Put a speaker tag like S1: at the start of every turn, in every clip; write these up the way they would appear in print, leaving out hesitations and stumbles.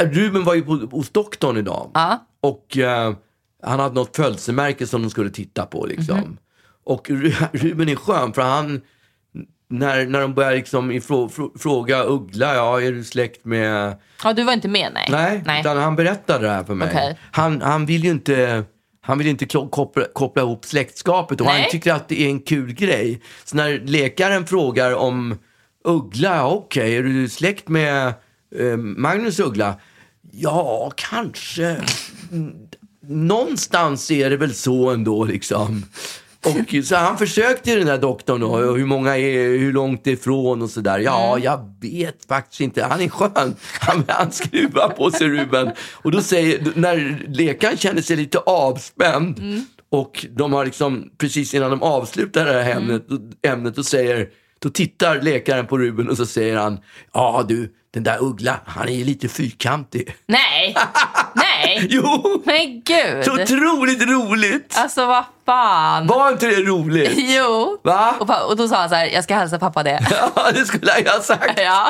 S1: Ruben var ju hos doktorn idag. Och han hade något födelsemärke som de skulle titta på liksom. Och Ruben är skön för han... När de börjar liksom fråga Uggla, är du släkt med...
S2: Ja, du var inte med, nej.
S1: Nej. Utan han berättade det här för mig.
S2: Okay.
S1: Han vill ju inte koppla ihop släktskapet och han tycker att det är en kul grej. Så när läkaren frågar om Uggla, är du släkt med Magnus Uggla? Ja, kanske. Någonstans är det väl så ändå liksom. Och så han försökte den här doktorn då, hur långt det är ifrån och sådär. Ja, jag vet faktiskt inte. Han är skön. Han skruvar på sig Ruben. Och då när läkaren känner sig lite avspänd och de har liksom, precis innan de avslutar det här ämnet då tittar läkaren på Ruben och så säger han, den där Uggla, han är ju lite fyrkantig.
S2: Nej.
S1: Jo.
S2: Men gud.
S1: Så otroligt roligt.
S2: Alltså vad fan.
S1: Var inte det roligt?
S2: Jo.
S1: Va?
S2: Och då sa han så här, jag ska hälsa pappa det.
S1: Ja, det skulle jag ha sagt.
S2: Ja.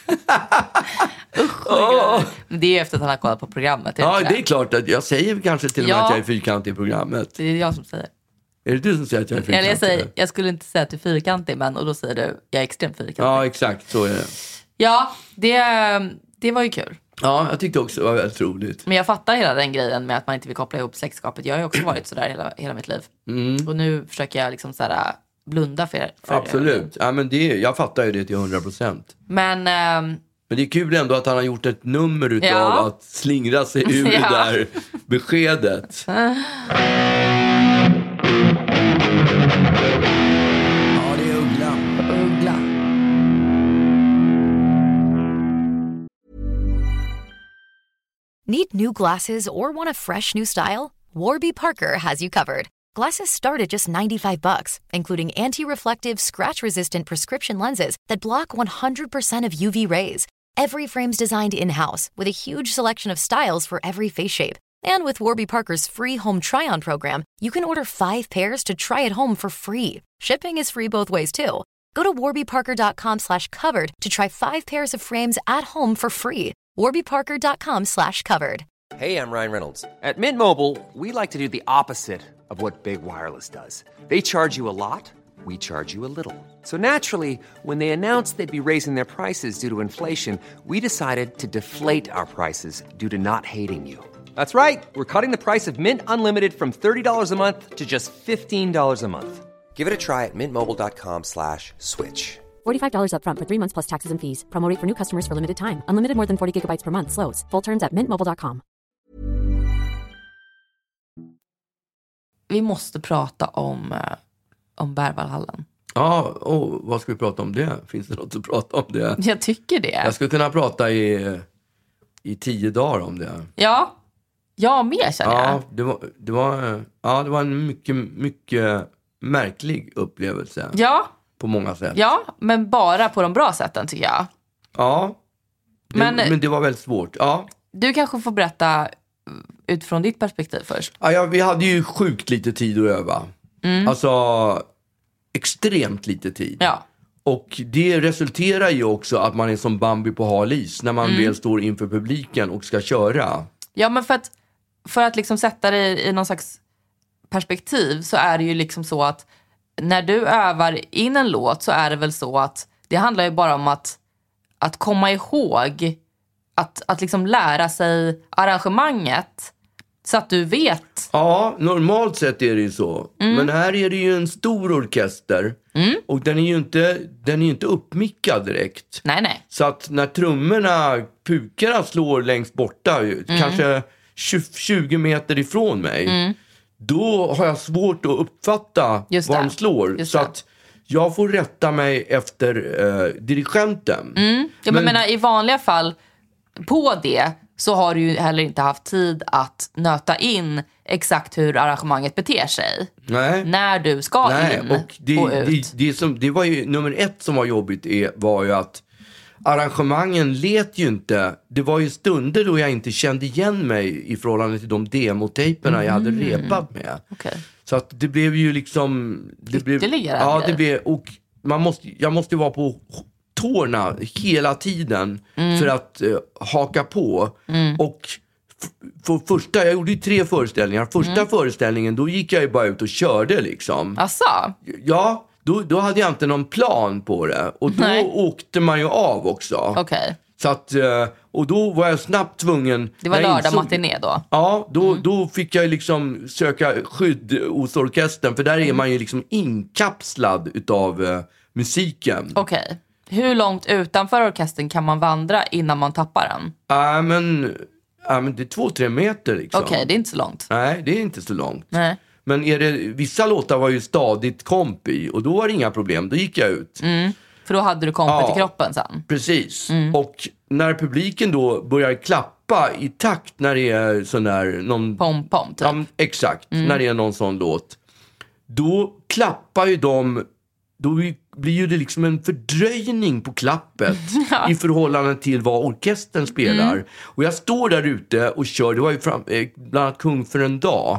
S2: Usch, det är ju efter att han har kollat på programmet.
S1: Ja, det är klart att jag säger kanske till och med att jag är fyrkantig i programmet.
S2: Det är jag som säger.
S1: Är det du som säger att jag är fyrkantig?
S2: Eller jag skulle inte säga att du är fyrkantig, men och då säger du, jag är extremt fyrkantig.
S1: Ja, exakt, så är det.
S2: Ja, det var ju kul.
S1: Ja, jag tyckte också det var väldigt roligt.
S2: Men jag fattar hela den grejen med att man inte vill koppla ihop släktskapet. Jag har ju också varit sådär hela mitt liv. Och nu försöker jag liksom sådär blunda för
S1: absolut. Ja, men jag fattar ju det till 100%.
S2: Men
S1: det är kul ändå att han har gjort ett nummer utav att slingra sig ur det där beskedet.
S3: Need new glasses or want a fresh new style? Warby Parker has you covered. Glasses start at just $95, including anti-reflective, scratch-resistant prescription lenses that block 100% of UV rays. Every frame's designed in-house with a huge selection of styles for every face shape. And with Warby Parker's free home try-on program, you can order 5 pairs to try at home for free. Shipping is free both ways, too. Go to warbyparker.com/covered to try 5 pairs of frames at home for free. warbyparker.com/covered.
S4: Hey, I'm Ryan Reynolds. At Mint Mobile, we like to do the opposite of what Big Wireless does. They charge you a lot, we charge you a little. So naturally, when they announced they'd be raising their prices due to inflation, we decided to deflate our prices due to not hating you. That's right. We're cutting the price of Mint Unlimited from $30 a month to just $15 a month. Give it a try at mintmobile.com/switch.
S5: $45 up front for 3 months plus taxes and fees. Promo rate for new customers for limited time. Unlimited more than 40 gigabytes per month. Slows full terms at mintmobile.com.
S2: Vi måste prata om Berwaldhallen.
S1: Ja, vad ska vi prata om det? Finns det något att prata om det?
S2: Jag tycker det.
S1: Jag skulle kunna prata i 10 dagar om det.
S2: Ja, jag med känner jag.
S1: Det var en mycket, mycket märklig upplevelse.
S2: Ja.
S1: På många sätt.
S2: Ja, men bara på de bra sätten tycker jag.
S1: Ja, men det var väldigt svårt. Ja.
S2: Du kanske får berätta utifrån ditt perspektiv först.
S1: Ja, vi hade ju sjukt lite tid att öva. Alltså, extremt lite tid.
S2: Ja.
S1: Och det resulterar ju också att man är som Bambi på hal is när man väl står inför publiken och ska köra.
S2: Ja, men för att liksom sätta det i någon slags perspektiv så är det ju liksom så att när du övar in en låt så är det väl så att det handlar ju bara om att komma ihåg att liksom lära sig arrangemanget så att du vet.
S1: Ja, normalt sett är det ju så. Men här är det ju en stor orkester och den är ju inte uppmickad direkt.
S2: Nej.
S1: Så att när pukorna slår längst borta kanske 20 meter ifrån mig. Då har jag svårt att uppfatta vad de slår. Så att jag får rätta mig efter dirigenten.
S2: Ja, men i vanliga fall på det så har du ju heller inte haft tid att nöta in exakt hur arrangemanget beter sig.
S1: Nej.
S2: När du ska in och ut.
S1: Det var ju nummer 1 som var jobbigt var ju att arrangemangen lät ju inte. Det var ju stunder då jag inte kände igen mig i förhållande till de demotejperna jag hade repat med.
S2: Okay.
S1: Så att det blev ju liksom...
S2: Ytterligare.
S1: Ja, det blev... Och jag måste ju vara på tårna hela tiden för att haka på. Och jag gjorde ju 3 föreställningar. Första föreställningen, då gick jag ju bara ut och körde liksom.
S2: Asså?
S1: Ja, då hade jag inte någon plan på det. Och då åkte man ju av också.
S2: Okej.
S1: Så att, och då var jag snabbt tvungen...
S2: Det var lördag matiné då?
S1: Ja, då fick jag liksom söka skydd hos orkestern. För där är man ju liksom inkapslad utav musiken.
S2: Okej. Hur långt utanför orkestern kan man vandra innan man tappar den?
S1: Men det är 2-3 meter liksom.
S2: Okej, det är inte så långt.
S1: Nej, det är inte så långt.
S2: Nej.
S1: Men vissa låtar var ju stadigt komp i. Och då var det inga problem, då gick jag ut.
S2: För då hade du kompet i kroppen sen?
S1: Precis. Och när publiken då börjar klappa i takt när det är sån där...
S2: Pom-pom typ.
S1: Ja, exakt, när det är någon sån låt. Då klappar ju de... Då blir ju det liksom en fördröjning på klappet i förhållande till vad orkestern spelar. Och jag står där ute och kör, det var ju bland annat Kung för en dag.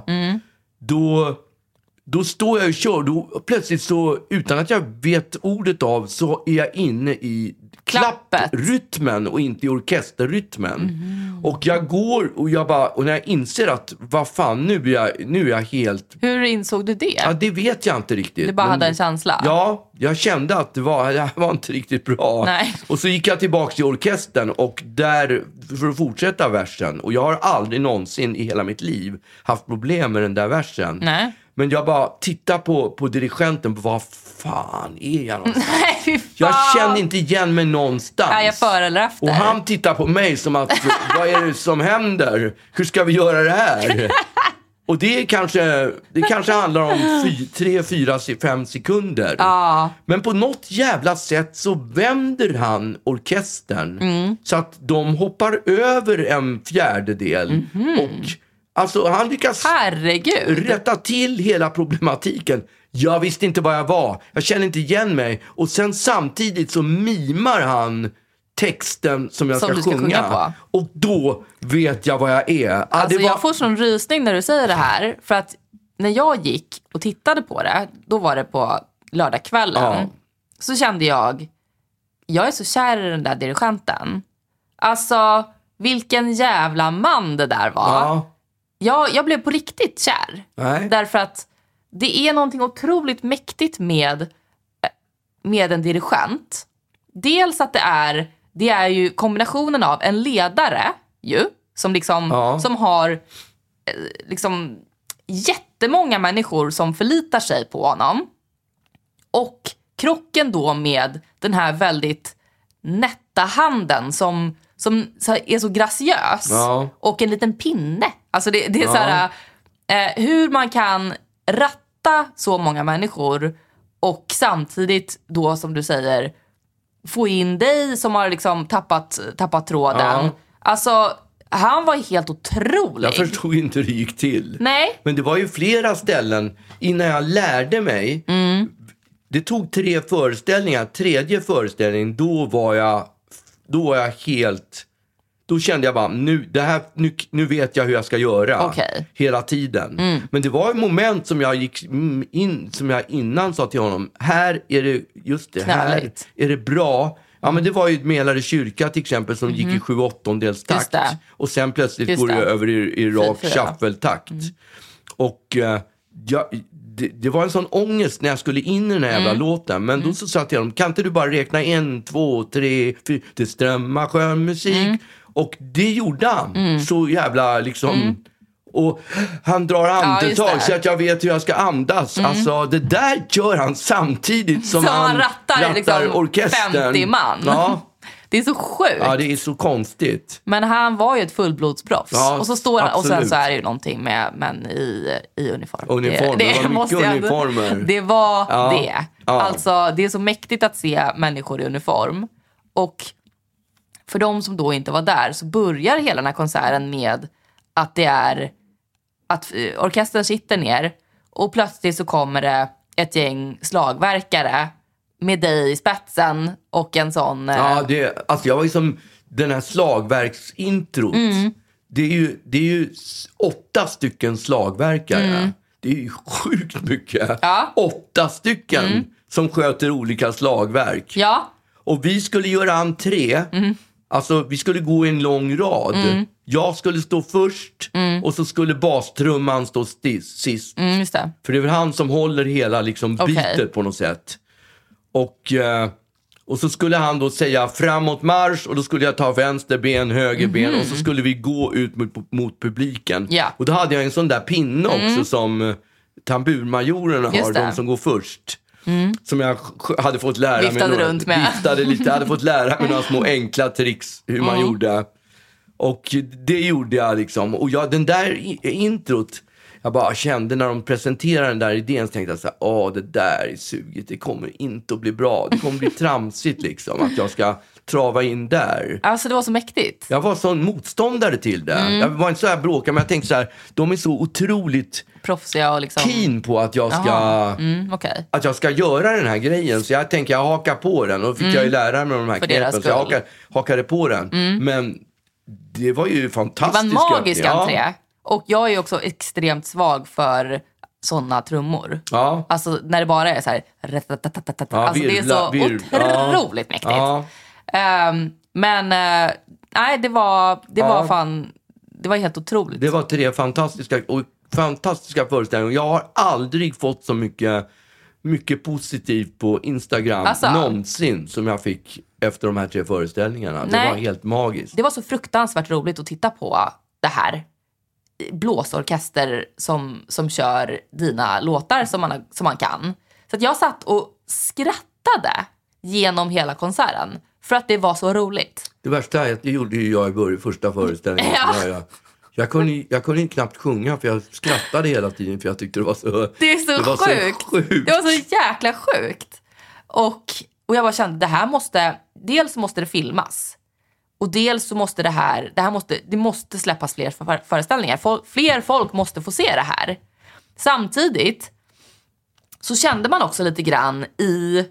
S1: Då står jag och kör, då plötsligt så, utan att jag vet ordet av, så är jag inne i klapprytmen och inte i orkesterrytmen. Och jag går och när jag inser att vad fan, nu är jag helt...
S2: Hur insåg du det?
S1: Ja, det vet jag inte riktigt.
S2: Du bara hade en känsla? Ja,
S1: jag kände att det var inte riktigt bra.
S2: Nej.
S1: Och så gick jag tillbaka till orkestern och där, för att fortsätta versen. Och jag har aldrig någonsin i hela mitt liv haft problem med den där versen.
S2: Nej.
S1: Men jag bara tittar på dirigenten, på vad fan är jag någonstans?
S2: Nej, fy fan.
S1: Jag känner inte igen mig någonstans.
S2: Är jag före eller efter?
S1: Och han tittar på mig som att, vad är det som händer? Hur ska vi göra det här? Och det kanske handlar om 3, 4, 5 sekunder. Men på något jävla sätt så vänder han orkestern så att de hoppar över en fjärdedel. Och alltså han lyckas rätta till hela problematiken. Jag visste inte vad jag var. Jag kände inte igen mig. Och sen samtidigt så mimar han texten som jag ska sjunga på. Och då vet jag vad jag är.
S2: Alltså jag får sån rysning när du säger det här. För att när jag gick och tittade på det, då var det på lördagskvällen. Så kände jag är så kär i den där dirigenten. Alltså, vilken jävla man det där var. Jag blev på riktigt kär. Därför att det är någonting otroligt mäktigt med en dirigent. Dels att det är ju kombinationen av en ledare som liksom som har liksom jättemånga människor som förlitar sig på honom. Och krocken då med den här väldigt nätta handen som är så graciös. Och en liten pinne. Alltså det är så här hur man kan ratta så många människor och samtidigt då, som du säger, få in dig som har liksom tappat tråden. Alltså, han var helt otrolig.
S1: Jag förstod inte hur det gick till.
S2: Nej.
S1: Men det var ju flera ställen innan jag lärde mig. Det tog 3 föreställningar. 3:e föreställningen, då var jag helt... Då kände jag bara, nu vet jag hur jag ska göra hela tiden. Men det var ett moment som jag gick in, som jag innan sa till honom, här är det, just det, här är det bra. Ja, men det var ju Mälare kyrka till exempel som gick i 7/8 takt. Och sen plötsligt går det över i rak shuffle-takt. Och det var en sån ångest när jag skulle in i den här jävla låten. Men då så sa jag till honom, kan inte du bara räkna 1, 2, 3, 4, det strömmar skön musik. Och det gjorde han. Så jävla liksom... Och han drar andetag så att jag vet hur jag ska andas. Alltså det där gör han samtidigt som han rattar liksom orkestern.
S2: 50 man. Det är så sjukt.
S1: Ja, det är så konstigt.
S2: Men han var ju ett fullblodsproffs. Och så står han, och sen så är det ju någonting med män i uniform.
S1: Det var mycket uniformer.
S2: Det var det. Alltså det är så mäktigt att se människor i uniform. Och för de som då inte var där så börjar hela den här konserten med att det är att orkestern sitter ner och plötsligt så kommer det ett gäng slagverkare med dig i spetsen och en sån...
S1: alltså jag var ju som den här slagverksintrot. Det är ju 8 stycken slagverkare. Det är ju sjukt mycket. 8 stycken som sköter olika slagverk. Och vi skulle göra entré. Alltså vi skulle gå i en lång rad. Jag skulle stå först och så skulle bastrumman stå sist.
S2: Just det.
S1: För det är väl han som håller hela liksom bitet på något sätt. Och så skulle han då säga framåt marsch och då skulle jag ta vänster ben, höger ben och så skulle vi gå ut mot publiken.
S2: Ja.
S1: Och då hade jag en sån där pinne också som tamburmajorerna har, de som går först. Som jag hade fått lära mig. Hade fått lära mig några små enkla tricks hur man gjorde. Och det gjorde jag liksom. Och den där introt, jag bara kände när de presenterade den där idén, så tänkte jag så här, det där är suget, det kommer inte att bli bra. Det kommer bli tramsigt liksom, att jag ska trava in där.
S2: Alltså det var så mäktigt.
S1: Jag var sån motståndare till det. Jag var inte så här bråkig, men jag tänkte så här, de är så otroligt
S2: proffsiga och liksom
S1: keen på att jag ska att jag ska göra den här grejen. Så jag tänker, jag hakar på den. Och fick jag ju lära mig de här knepen, så jag hakade på den. Men det var ju fantastiskt.
S2: Det var en magisk entré. Och jag är ju också extremt svag för såna trummor. Ja. Alltså när det bara är så här alltså det är så otroligt mäktigt. Ja. Men nej, det var fan, det var helt otroligt.
S1: Det var 3 fantastiska föreställningar. Jag har aldrig fått så mycket positivt på Instagram någonsin som jag fick efter de här 3 föreställningarna. Det var helt magiskt.
S2: Det var så fruktansvärt roligt att titta på det här blåsorkester som kör dina låtar som man kan. Så att jag satt och skrattade genom hela konserten för att det var så roligt.
S1: Det värsta är att det gjorde ju jag i första föreställningen. Jag kunde knappt sjunga för jag skrattade hela tiden för jag tyckte det var så
S2: Det är så sjukt. Det var så jäkla sjukt. Och jag bara kände, dels måste det filmas. Och dels så måste det måste släppas fler föreställningar. Fler folk måste få se det här. Samtidigt så kände man också lite grann i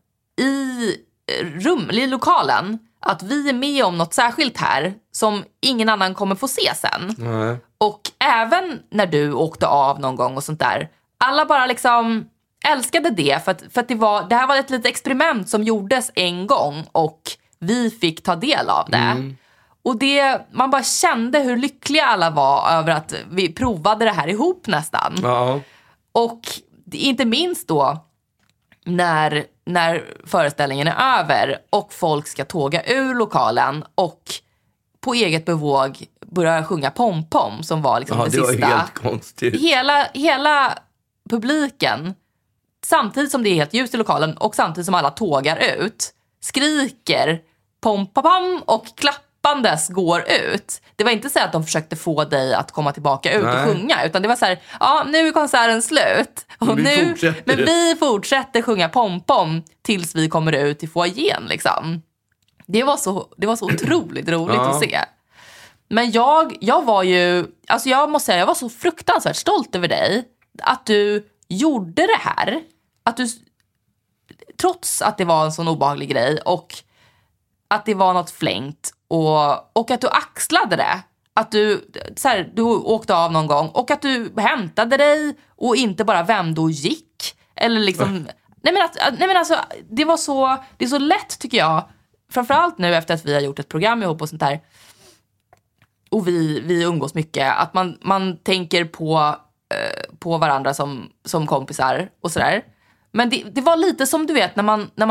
S2: lokalen att vi är med om något särskilt här som ingen annan kommer få se sen. Nej. Och även när du åkte av någon gång och sånt där, alla bara liksom älskade det för att det här var ett litet experiment som gjordes en gång och vi fick ta del av det. Och man bara kände hur lyckliga alla var över att vi provade det här ihop nästan. Ja. Och inte minst då när föreställningen är över och folk ska tåga ur lokalen och på eget bevåg börja sjunga Pom-Pom som var liksom det sista. Det var helt konstigt. Hela publiken, samtidigt som det är helt ljust i lokalen och samtidigt som alla tågar ut, skriker Pom-Pom och klappandes går ut. Det var inte så att de försökte få dig att komma tillbaka ut och sjunga, utan det var så här, nu är konserten slut och vi fortsätter sjunga Pom-Pom tills vi kommer ut i foajén liksom. Det var så otroligt roligt att se. Men jag var ju, alltså jag måste säga, jag var så fruktansvärt stolt över dig att du gjorde det här, att du, trots att det var en sån obehaglig grej och att det var något flängt och att du axlade det. Att du åkte av någon gång och att du hämtade dig och inte bara vände och gick. Eller liksom, nej men alltså, det är så lätt tycker jag. Framförallt nu efter att vi har gjort ett program ihop och sånt där. Och vi umgås mycket. Att man tänker på varandra som kompisar och sådär. Men det var lite som du vet när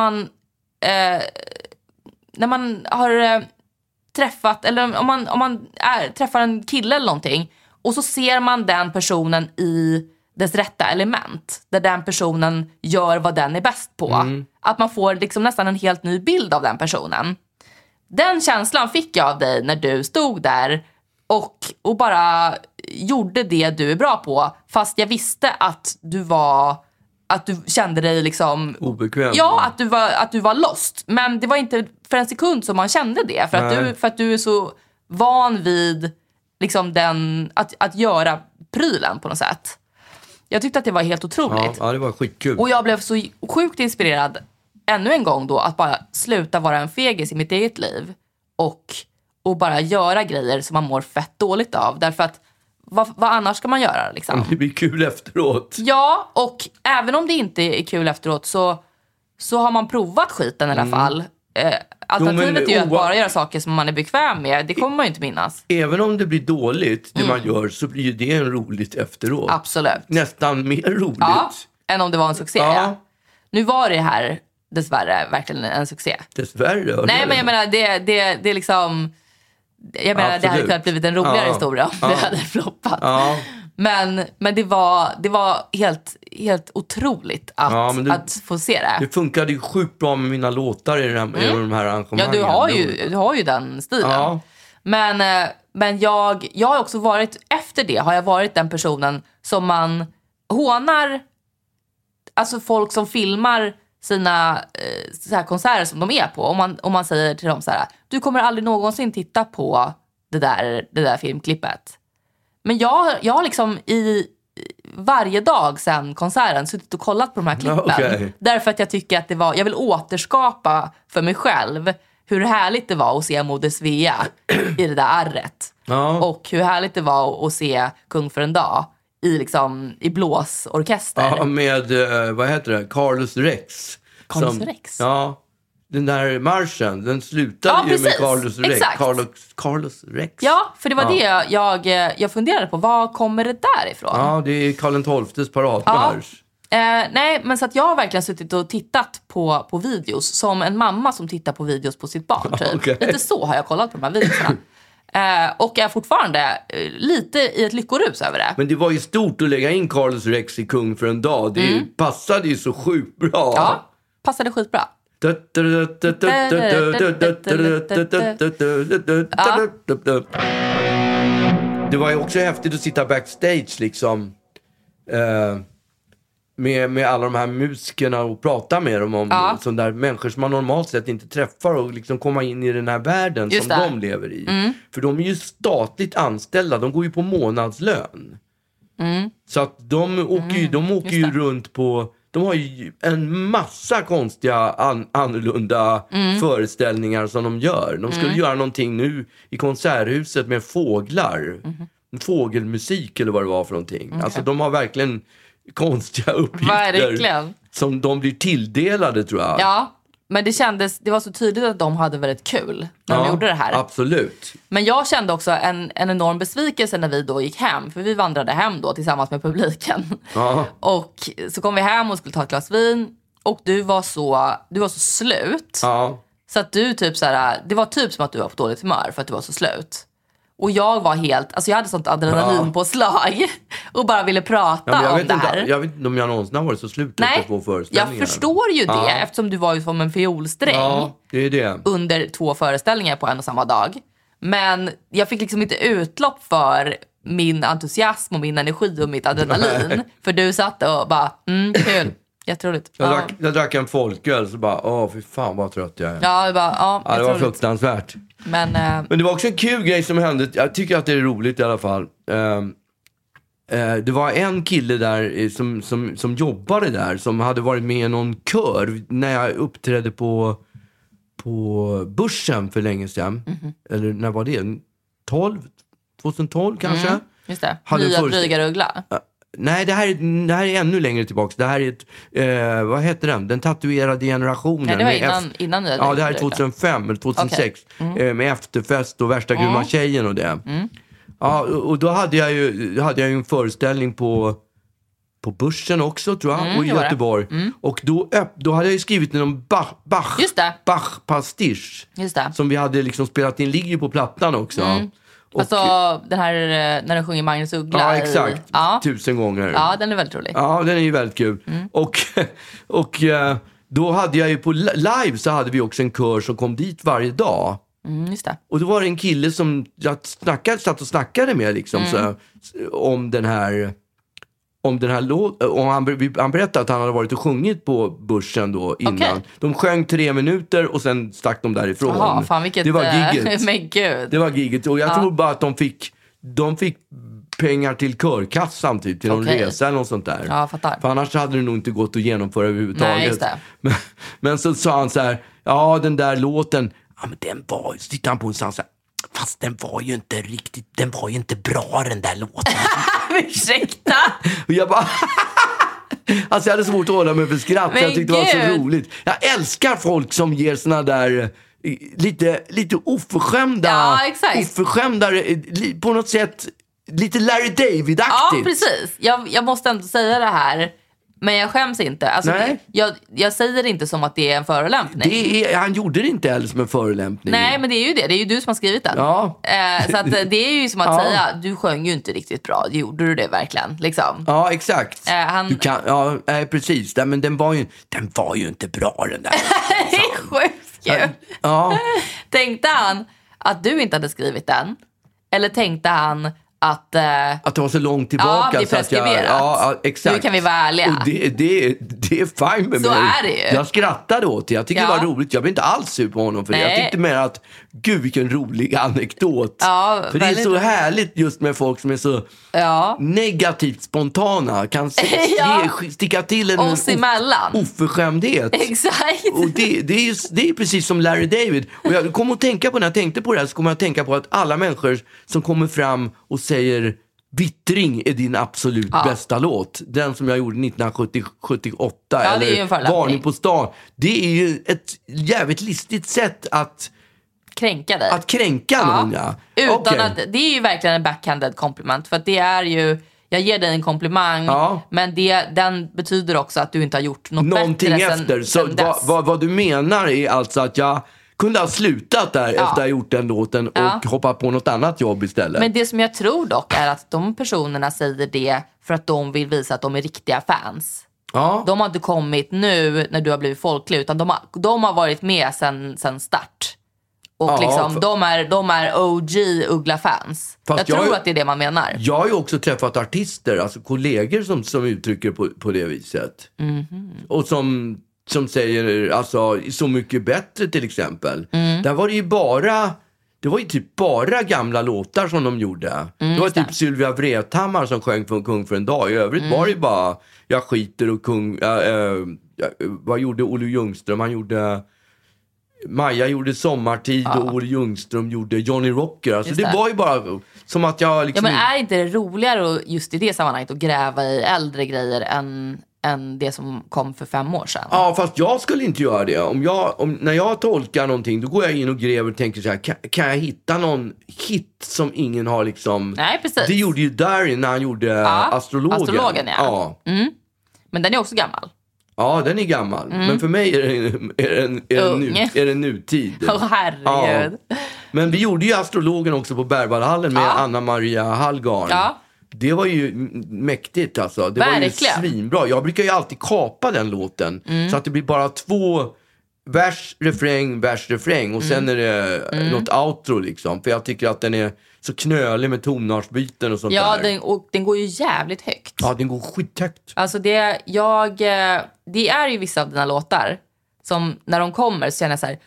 S2: man har träffat, eller om man träffar en kille eller någonting och så ser man den personen i dess rätta element, där den personen gör vad den är bäst på. Att man får liksom nästan en helt ny bild av den personen. Den känslan fick jag av dig när du stod där och bara gjorde det du är bra på, fast jag visste att du kände dig liksom
S1: obekväm.
S2: Ja, att du var lost. Men det var inte för en sekund som man kände det. För att du är så van vid liksom att göra prylen på något sätt. Jag tyckte att det var helt otroligt.
S1: Ja, det var skitkul.
S2: Och jag blev så sjukt inspirerad ännu en gång då att bara sluta vara en fegis i mitt eget liv. Och bara göra grejer som man mår fett dåligt av. Därför att vad annars ska man göra liksom?
S1: Det blir kul efteråt.
S2: Ja, och även om det inte är kul efteråt så har man provat skiten i alla fall. alternativet är ju att bara göra saker som man är bekväm med. Det kommer man ju inte minnas.
S1: Även om det blir dåligt, det man gör, så blir ju det en roligt efteråt.
S2: Absolut.
S1: Nästan mer roligt.
S2: Ja, än om det var en succé.
S1: Ja.
S2: Ja. Nu var det här dessvärre verkligen en succé.
S1: Dessvärre.
S2: Nej, men jag menar, det är liksom... Jag menar, det hade kunnat blivit en roligare historia om det hade floppat.
S1: Ja.
S2: Men det var helt otroligt att få se det.
S1: Det funkade ju sjukt bra med mina låtar i de här arrangemangen.
S2: Ja, du har ju den stilen.
S1: Ja.
S2: Men jag har också varit, efter det har jag varit den personen som man hånar, alltså folk som filmar sina så här konserter som de är på. Om man säger till dem så här: du kommer aldrig någonsin titta på det där filmklippet. Men jag har liksom i varje dag sedan konserten suttit och kollat på de här klippen.
S1: Okay.
S2: Därför att jag tycker att jag vill återskapa för mig själv hur härligt det var att se Moder Svea i det där arret.
S1: Ja.
S2: Och hur härligt det var att se Kung för en dag i blåsorkester.
S1: Ja, med, vad heter det? Carlos Rex.
S2: Carlos Rex?
S1: Ja, den där marschen, den slutade ju med Carlos Rex.
S2: Exakt.
S1: Carlos Rex.
S2: Ja, för det var det jag funderade på. Var kommer det där ifrån?
S1: Ja, det är Karl XIIs paradmarsch.
S2: Nej, men så att jag har verkligen suttit och tittat på videos som en mamma som tittar på videos på sitt barn. Typ.
S1: Okay.
S2: Lite så har jag kollat på de här videorna. Och är fortfarande lite i ett lyckorus över det.
S1: Men det var ju stort att lägga in Carlos Rex i Kung för en dag. Det passade ju så sjukt bra.
S2: Ja, passade skitbra.
S1: Det var ju också häftigt att sitta backstage liksom. Med alla de här musikerna och prata med dem om sådana där människor som man normalt sett inte träffar och liksom komma in i den här världen
S2: just
S1: som
S2: det.
S1: de lever i. För de är ju statligt anställda, de går ju på månadslön. Så att de åker ju runt på, de har ju en massa konstiga annorlunda föreställningar som de gör. De skulle göra någonting nu i konserthuset med fåglar. Fågelmusik eller vad det var för någonting. Alltså de har verkligen konstiga uppgifter.
S2: Verkligen.
S1: Som de blir tilldelade, tror jag.
S2: Ja, men det var så tydligt att de hade väldigt kul när de gjorde det här.
S1: Absolut.
S2: Men jag kände också en enorm besvikelse när vi då gick hem. För vi vandrade hem då tillsammans med publiken.
S1: Ja.
S2: Och så kom vi hem och skulle ta ett glas vin. Och du var så slut.
S1: Ja.
S2: Så att du typ såhär, det var typ som att du var på dåligt humör för att du var så slut. Och jag var helt, alltså jag hade sånt adrenalinpåslag och bara ville prata om det här.
S1: Jag vet inte om jag någonsin har varit så slut efter 2 föreställningar.
S2: Jag förstår ju det eftersom du var ju som en fiolsträng.
S1: Ja, det är det.
S2: Under 2 föreställningar på en och samma dag. Men jag fick liksom inte utlopp för min entusiasm och min energi och mitt adrenalin.
S1: Nej.
S2: För du satt och bara, kul, jätteroligt.
S1: Jag drack en folköl så bara, fy fan vad trött jag är.
S2: Ja, det var
S1: fruktansvärt.
S2: Men
S1: det var också en kul grej som hände. Jag tycker att det är roligt i alla fall. Det var en kille där som jobbade där, som hade varit med i någon kör när jag uppträdde på Börsen för länge sedan. Eller när var det? 2012 kanske?
S2: Just det. Nya Dryga Uggla.
S1: Nej, det här är ännu längre tillbaka. Det här är ett, vad heter den? Den tatuerade generationen.
S2: Nej, det var innan Nya Dryga.
S1: Ja, det här är 2005 eller 2006. Okay. Med efterfest och värsta grymma tjejen och det. Ja, och då hade jag ju en föreställning på Börsen också, tror jag, och i Göteborg. Och då hade jag ju skrivit någon Bach-pastisch.
S2: Just det.
S1: Som vi hade liksom spelat in, ligger ju på plattan också.
S2: Alltså den här när den sjunger Magnus Uggla.
S1: Ja, exakt. 1000 gånger.
S2: Ja, den är väldigt rolig.
S1: Ja, den är ju väldigt kul. Och då hade jag ju på live så hade vi också en kör som kom dit varje dag.
S2: Just det.
S1: Och då var det en kille som jag satt och snackade med liksom, så, om den här låten. Och han berättade att han hade varit och sjungit på Börsen då innan. Okay. De sjöng 3 minuter och sen stack de därifrån.
S2: Jaha, fan vilket...
S1: Det var giget.
S2: Men gud.
S1: Det var giget. Och jag tror bara att de fick pengar till körkassan typ, till någon resa eller något sånt där.
S2: Ja, fattar.
S1: För annars hade det nog inte gått att genomföra överhuvudtaget.
S2: Nej, just det.
S1: Men så sa han så här, ja, den där låten, ja men den var ju, så tittade han på en sån här, fast den var ju inte bra den där låten.
S2: Ursäkta?
S1: Och jag bara Alltså jag hade svårt att hålla mig för skratt.
S2: Men
S1: Jag tyckte det var så
S2: gud.
S1: roligt. Jag älskar folk som ger såna där lite oförskämda.
S2: Ja, exakt.
S1: Oförskämda, på något sätt lite Larry David-aktigt.
S2: Ja, precis. Jag måste ändå säga det här. Men jag skäms inte. Alltså,
S1: Nej.
S2: jag säger det inte som att det är en förolämpning.
S1: Han gjorde det inte heller som en förolämpning.
S2: Nej, men det är ju det. Det är ju du som har skrivit den.
S1: Ja.
S2: Så att det är ju som att säga, du sjöng ju inte riktigt bra. Gjorde du det verkligen? Liksom.
S1: Ja, exakt.
S2: Han-
S1: Precis. Men den var ju inte bra, den där.
S2: Det är sjukt ju.
S1: Ja.
S2: Tänkte han att du inte hade skrivit den? Eller tänkte han att
S1: Att det var så långt tillbaka.
S2: Ja, det är
S1: så att jag,
S2: preskriberat.
S1: exakt.
S2: Nu kan vi vara ärliga.
S1: Och det är fine med
S2: Så
S1: mig.
S2: är det ju.
S1: Jag skrattade åt det. Jag tycker
S2: Ja.
S1: det var roligt. Jag blev inte alls sur på honom för det. Jag
S2: Nej.
S1: tyckte mer att, gud vilken rolig anekdot.
S2: Ja,
S1: för det är
S2: väldigt
S1: så
S2: roligt.
S1: härligt just med folk som är så
S2: ja,
S1: negativt spontana. Kan
S2: Ja.
S1: sticka till en
S2: oss emellan.
S1: oförskämdhet.
S2: Exakt.
S1: Och det är precis som Larry David. Och jag kommer att tänka på, när jag tänkte på det här, så kommer jag att tänka på att alla människor som kommer fram och säger Vittring är din absolut bästa låt. Den som jag gjorde 1978.
S2: Ja, det är
S1: eller
S2: ju en förolämpning.
S1: Varning på stan. Det är ju ett jävligt listigt sätt att
S2: Kränka dig.
S1: kränka någon. Ja.
S2: Utan
S1: Okej.
S2: att, det är ju verkligen en backhanded compliment. För att det är ju, jag ger dig en komplimang.
S1: Ja.
S2: Men den betyder också att du inte har gjort något
S1: Någonting
S2: bättre
S1: efter. Så
S2: sen dess.
S1: vad du menar är alltså att jag kunde ha slutat där efter att ha gjort den låten och hoppat på något annat jobb istället.
S2: Men det som jag tror dock är att de personerna säger det för att de vill visa att de är riktiga fans.
S1: Ja.
S2: De har inte kommit nu när du har blivit folklig, utan de har varit med sen start. Och
S1: Ja,
S2: liksom,
S1: för-
S2: de är OG Uggla-fans.
S1: Fast
S2: Jag tror
S1: jag-
S2: att det är det man menar.
S1: Jag har ju också träffat artister, alltså kollegor som uttrycker på det viset. Och som säger alltså Så mycket bättre till exempel. Där var det ju typ bara gamla låtar som de gjorde. Det var typ Sylvia Vrethammar som sjöng för Kung för en dag. I övrigt var det ju bara Jag skiter och kung. Vad gjorde Olle Ljungström? Han gjorde Maja gjorde Sommartid och Olle Ljungström gjorde Johnny Rocker. Alltså
S2: Just
S1: det
S2: det.
S1: var ju bara som att jag liksom...
S2: Ja, men är inte det roligare just i det sammanhanget att gräva i äldre grejer än det som kom för 5 år sedan?
S1: Ja, fast jag skulle inte göra det. När jag tolkar någonting, då går jag in och gräver och tänker så här, kan jag hitta någon hit som ingen har liksom...
S2: Nej, precis.
S1: Det gjorde ju Darin när han gjorde Astrologen.
S2: Astrologen, ja.
S1: Ja.
S2: Men den är också gammal.
S1: Ja, den är gammal. Men för mig är den nutid.
S2: Åh, herregud.
S1: Men vi gjorde ju Astrologen också på Berwaldhallen med
S2: Ja.
S1: Anna Maria Hallgarn.
S2: Ja.
S1: Det var ju mäktigt alltså. Det var ju
S2: Verkligen.
S1: svinbra. Jag brukar ju alltid kapa den låten. Så att det blir bara 2 vers, refräng. Och sen är det något outro liksom. För jag tycker att den är så knölig med tonartsbyten och sånt
S2: Ja,
S1: där.
S2: den går ju jävligt högt.
S1: Ja, den går skithögt.
S2: Alltså det är ju vissa av dina låtar som när de kommer så känner jag så här,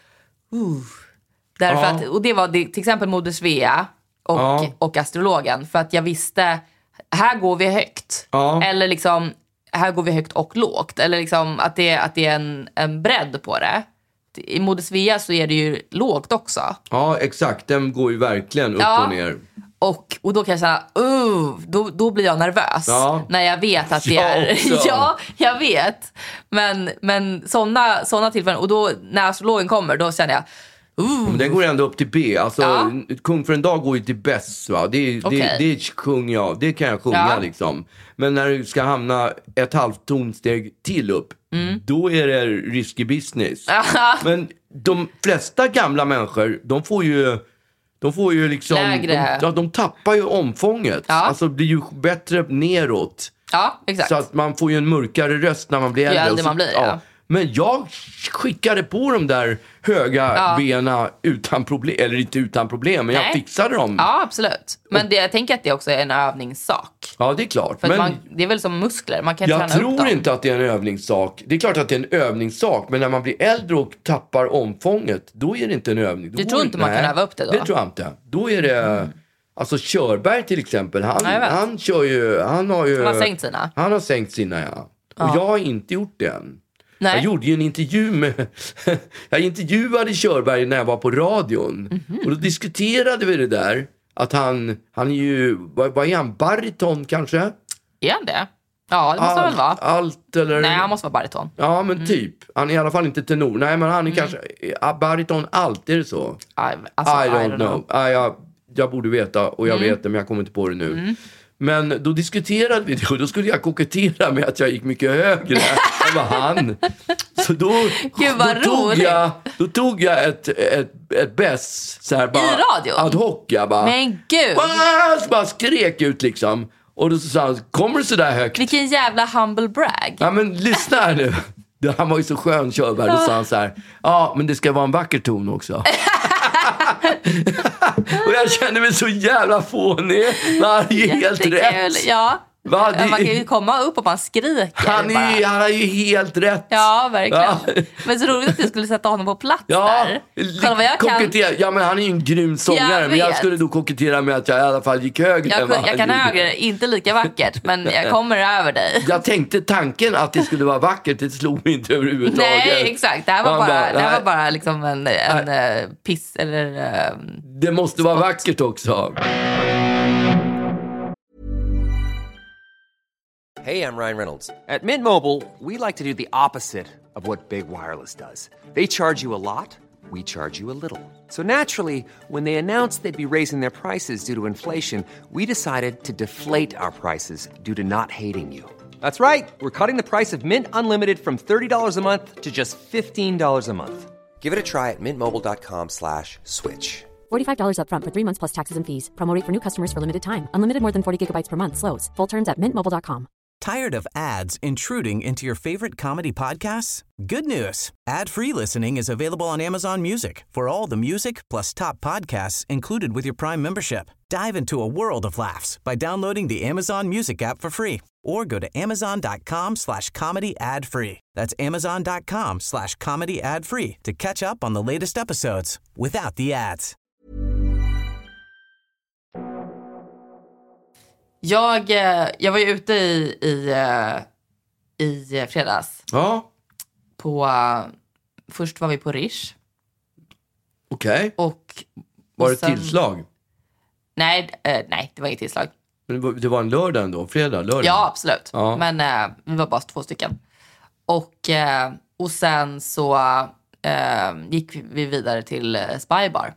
S2: därför
S1: Ja.
S2: att, och det var till exempel Moder Svea och Astrologen, för att jag visste, här går vi högt.
S1: Ja.
S2: Eller liksom, här går vi högt och lågt. Eller liksom att det är en bredd på det. I Moder Svea så är det ju lågt också.
S1: Ja, exakt. Den går ju verkligen upp
S2: Ja.
S1: och ner.
S2: Och då kan jag säga, då blir jag nervös.
S1: Ja.
S2: När jag vet att det
S1: Jag
S2: är...
S1: också.
S2: Ja, jag vet. Men såna tillfällen, och då när astrologen kommer, då känner jag,
S1: Men den går ändå upp till B. Alltså,
S2: Ja.
S1: Kung för en dag går ju till bäst. Va? Det sjunger jag. Det kan jag sjunga
S2: Ja.
S1: liksom. Men när du ska hamna ett halvt tonsteg till upp, då är det risky business. Men de flesta gamla människor, de får ju liksom...
S2: Lägre.
S1: De tappar ju omfånget.
S2: Ja.
S1: Alltså blir ju bättre neråt.
S2: ja, exakt.
S1: Så att man får ju en mörkare röst när man blir äldre.
S2: äldre
S1: Och så-
S2: man blir, ja.
S1: Men jag skickade på de där höga bena utan problem. Eller inte utan problem, men jag
S2: Nej.
S1: fixade dem.
S2: Ja, absolut. Men jag tänker att det också är en övningssak.
S1: Ja, det är klart.
S2: För att
S1: Men
S2: det är väl som muskler, man kan
S1: jag
S2: träna upp
S1: tror
S2: dem.
S1: inte att det är en övningssak. Det är klart att det är en övningssak, men när man blir äldre och tappar omfånget, då är det inte en övning. Då
S2: Du tror
S1: går
S2: inte man kan
S1: nej,
S2: öva upp det då?
S1: Det tror jag inte. Då är det... Alltså Körberg till exempel,
S2: Ja, jag vet.
S1: han kör ju... Han har
S2: sänkt sina.
S1: Han har sänkt sina, ja. Och jag har inte gjort det än.
S2: Nej.
S1: Jag gjorde ju en intervju med... jag intervjuade Körberg när jag var på radion. Och då diskuterade vi det där. Att han är ju... Vad är han? Bariton kanske?
S2: Är han det? Ja, det måste han väl vara.
S1: Allt eller...
S2: Nej, han måste vara bariton.
S1: Ja, men typ. Han är i alla fall inte tenor. Nej, men han är kanske bariton allt, är det så?
S2: Alltså,
S1: I don't know. Jag borde veta och jag vet det, men jag kommer inte på det nu. Men då diskuterade vi det och då skulle jag kokettera med att jag gick mycket högre än vad han. Så då,
S2: Gud, vad
S1: då tog jag ett bäss så här bara,
S2: i radion?
S1: ad hoc, jag bara.
S2: Men gud.
S1: Så bara skrek ut liksom. Och då så sa han, kommer du så där högt?
S2: Vilken jävla humble brag.
S1: Ja, men lyssna här nu. Han var ju så skön Körberg. Då sa han så här, ja, men det ska vara en vacker ton också. Och jag kände mig så jävla fånig. Men han är ju helt rätt.
S2: Ja.
S1: Va?
S2: Man kan ju komma upp och man skriker.
S1: Han har ju helt rätt.
S2: Ja, verkligen. Men så roligt att du skulle sätta honom på plats där. Kolla vad jag kan.
S1: Ja, men han är ju en grym sångare. Men jag skulle då kokettera med att jag i alla fall gick högre.
S2: Jag kan högre, inte lika vackert. Men jag kommer över dig.
S1: Jag tänkte tanken att det skulle vara vackert, det slog mig inte överhuvudtaget.
S2: Nej, exakt. Det här var bara liksom en piss eller...
S1: det måste vara vackert också.
S4: Hey, I'm Ryan Reynolds. At Mint Mobile, we like to do the opposite of what Big Wireless does. They charge you a lot, we charge you a little. So naturally, when they announced they'd be raising their prices due to inflation, we decided to deflate our prices due to not hating you. That's right. We're cutting the price of Mint Unlimited from $30 a month to just $15 a month. Give it a try at mintmobile.com/switch.
S5: $45 up front for 3 months plus taxes and fees. Promo rate for new customers for limited time. Unlimited more than 40 gigabytes per month. Slows full terms at mintmobile.com.
S6: Tired of ads intruding into your favorite comedy podcasts? Good news. Ad-free listening is available on Amazon Music for all the music plus top podcasts included with your Prime membership. Dive into a world of laughs by downloading the Amazon Music app for free or go to amazon.com/comedy ad-free. That's amazon.com/comedy ad-free to catch up on the latest episodes without the ads.
S2: Jag var ju ute i fredags.
S1: Ja.
S2: Först var vi på Rish.
S1: Okej.
S2: Och
S1: var det
S2: sen,
S1: tillslag?
S2: Nej, det var inget tillslag.
S1: Men det var en lördag ändå, lördag.
S2: Ja, absolut.
S1: Ja.
S2: Men vi var bara 2 stycken. Och sen så gick vi vidare till Spybar.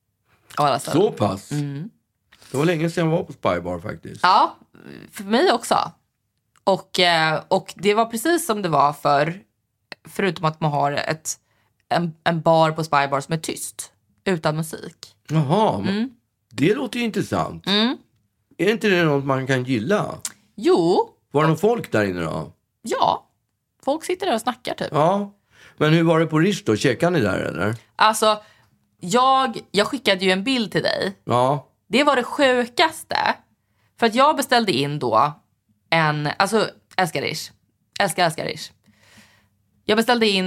S1: Så pass? Mm. Det var länge sedan jag var på Spybar faktiskt.
S2: Ja, för mig också. Och det var precis som det var förutom att man har en bar på Spybar som är tyst, utan musik.
S1: Jaha, det låter ju intressant. Är inte det något man kan gilla?
S2: Jo.
S1: Var det någon folk där inne då?
S2: Ja, folk sitter där och snackar typ.
S1: Ja, men hur var det på Rish då? Checkade ni där eller? Alltså,
S2: jag skickade ju en bild till dig.
S1: Ja.
S2: Det var det sjukaste. För att jag beställde in då älskar Rish. Älskar Rish. Jag beställde in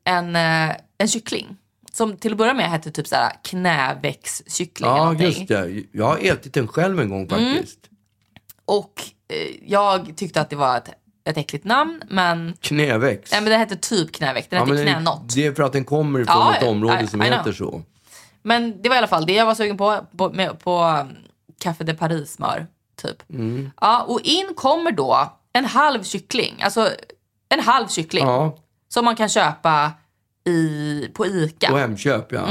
S2: en kyckling. Som till att börja med hette typ såhär knäväxkyckling.
S1: Ja, just det. Jag har ätit den själv en gång faktiskt.
S2: Och jag tyckte att det var ett äckligt namn, men...
S1: Knäväx?
S2: Nej, men det hette typ knäväx. Den hette knänott.
S1: Det är för att den kommer från ett område som heter så. Men
S2: det var i alla fall det jag var sugen på Café de Paris smör, typ. Ja, och in kommer då en halv kyckling. Alltså en halv kyckling. Ja. Som man kan köpa på Ica.
S1: På Hemköp, ja.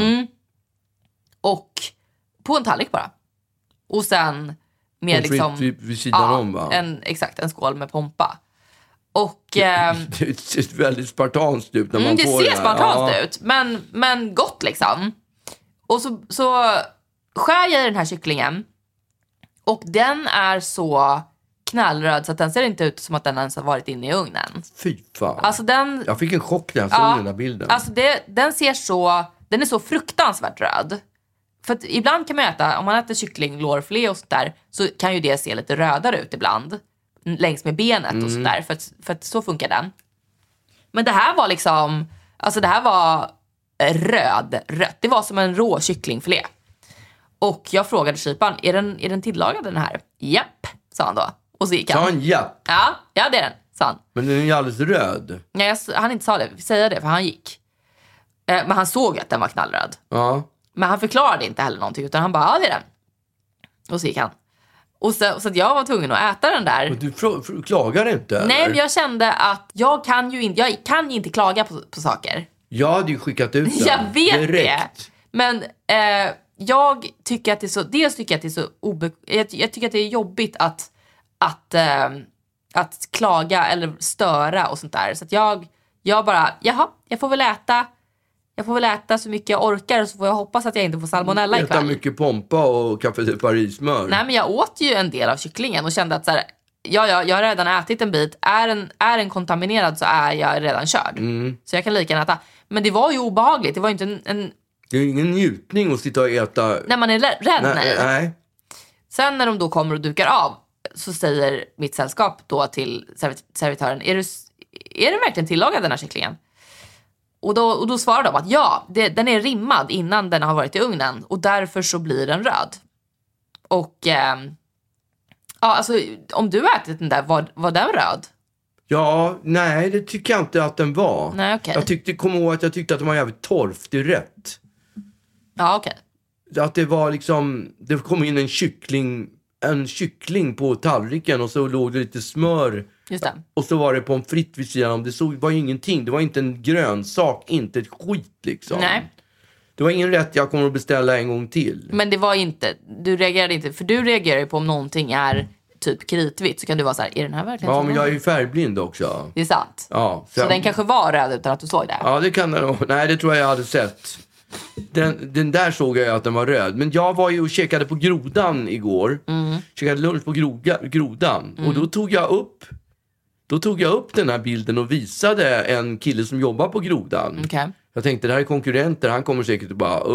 S2: Och på en tallrik bara. Och sen med liksom...
S1: vid sidan om, va?
S2: Exakt, en skål med pompa. Och...
S1: det ser väldigt spartanskt ut när man får det.
S2: Det ser spartanskt ut, men gott liksom. Och så skär jag i den här kycklingen. Och den är så knallröd så att den ser inte ut som att den ens har varit inne i ugnen.
S1: Fy fan.
S2: Alltså
S1: jag fick en chock när jag såg den där bilden.
S2: Alltså den är så fruktansvärt röd. För att ibland kan man äta, om man äter kyckling, lårfilé och sånt där, så kan ju det se lite rödare ut ibland. Längs med benet och sånt där. För att så funkar den. Men det här var liksom, alltså det här var rött. Det var som en rå kycklingfilé. Och jag frågade kyparen, är den tillagad den här? Japp, sa han då. Och så gick han.
S1: Sa han japp?
S2: Ja, det är den, sa han.
S1: Men den är ju alldeles röd.
S2: Nej, han inte sa det, säga det, för han gick. Men han såg att den var knallröd.
S1: Ja.
S2: Men han förklarade inte heller någonting, utan han bara, ja det är den. Och så gick han. Och så att jag var tvungen att äta den där.
S1: Och du klagar inte?
S2: Nej,
S1: eller?
S2: men jag kände att jag kan ju inte klaga på saker.
S1: Jag hade ju skickat ut den.
S2: Jag vet
S1: direkt.
S2: det. Men jag tycker att det är så... Dels tycker jag att det är så jag tycker att det är jobbigt att klaga eller störa och sånt där. Så att jag bara... jag får väl äta så mycket jag orkar, och så får jag hoppas att jag inte får salmonella ikväll.
S1: Äta mycket pompa och Café de Paris-smör.
S2: Nej, men jag åt ju en del av kycklingen och kände att så här, jag har redan ätit en bit. Är den kontaminerad så är jag redan körd. Så jag kan lika gärna äta. Men det var ju obehagligt. Det var ju inte en...
S1: Det är ju ingen njutning att sitta och äta.
S2: När man är rädd,
S1: Nej.
S2: Sen när de då kommer och dukar av, så säger mitt sällskap då till servitören, är det verkligen tillagad den här kycklingen? Och då svarar de att den är rimmad innan den har varit i ugnen, och därför så blir den röd. Och alltså om du ätit den där, var den röd?
S1: Ja, nej, det tycker jag inte att den var.
S2: Nej, okej.
S1: Kom ihåg att jag tyckte att den var jävligt torftig rätt.
S2: Ja, okej.
S1: Att det var liksom, det kom in en kyckling på tallriken, och så låg det lite smör.
S2: Just det.
S1: Och så var det pommes frites vid sidan om. Det var ju ingenting. Det var inte en grönsak, inte ett skit liksom.
S2: Nej.
S1: Det var ingen rätt jag kommer att beställa en gång till.
S2: Men det var inte, du reagerade inte, för du reagerar ju på om någonting är typ kritvitt, så kan du vara så här, är den här verkligen
S1: Ja,
S2: så
S1: men
S2: röd?
S1: jag är ju färgblind också.
S2: Det är sant.
S1: Ja,
S2: Så den kanske var röd utan att du såg det?
S1: Ja, det kan den nog. Nej, det tror jag hade sett. Den där såg jag att den var röd. Men jag var ju och käkade på Grodan igår. Käkade lunch på Grodan. Och då tog jag upp den här bilden och visade en kille som jobbar på Grodan.
S2: Okej.
S1: Jag tänkte, det här är konkurrenter. Han kommer säkert att bara,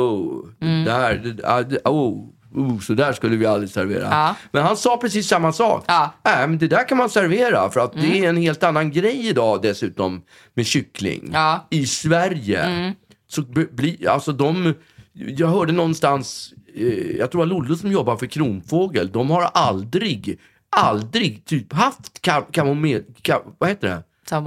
S1: så där skulle vi aldrig servera.
S2: Ja.
S1: Men han sa precis samma sak.
S2: Ja.
S1: Men det där kan man servera. För att det är en helt annan grej idag dessutom med kyckling.
S2: Ja.
S1: I Sverige. Så jag hörde någonstans, jag tror det var Lollo som jobbar för Kronfågel. De har aldrig typ haft vad heter det?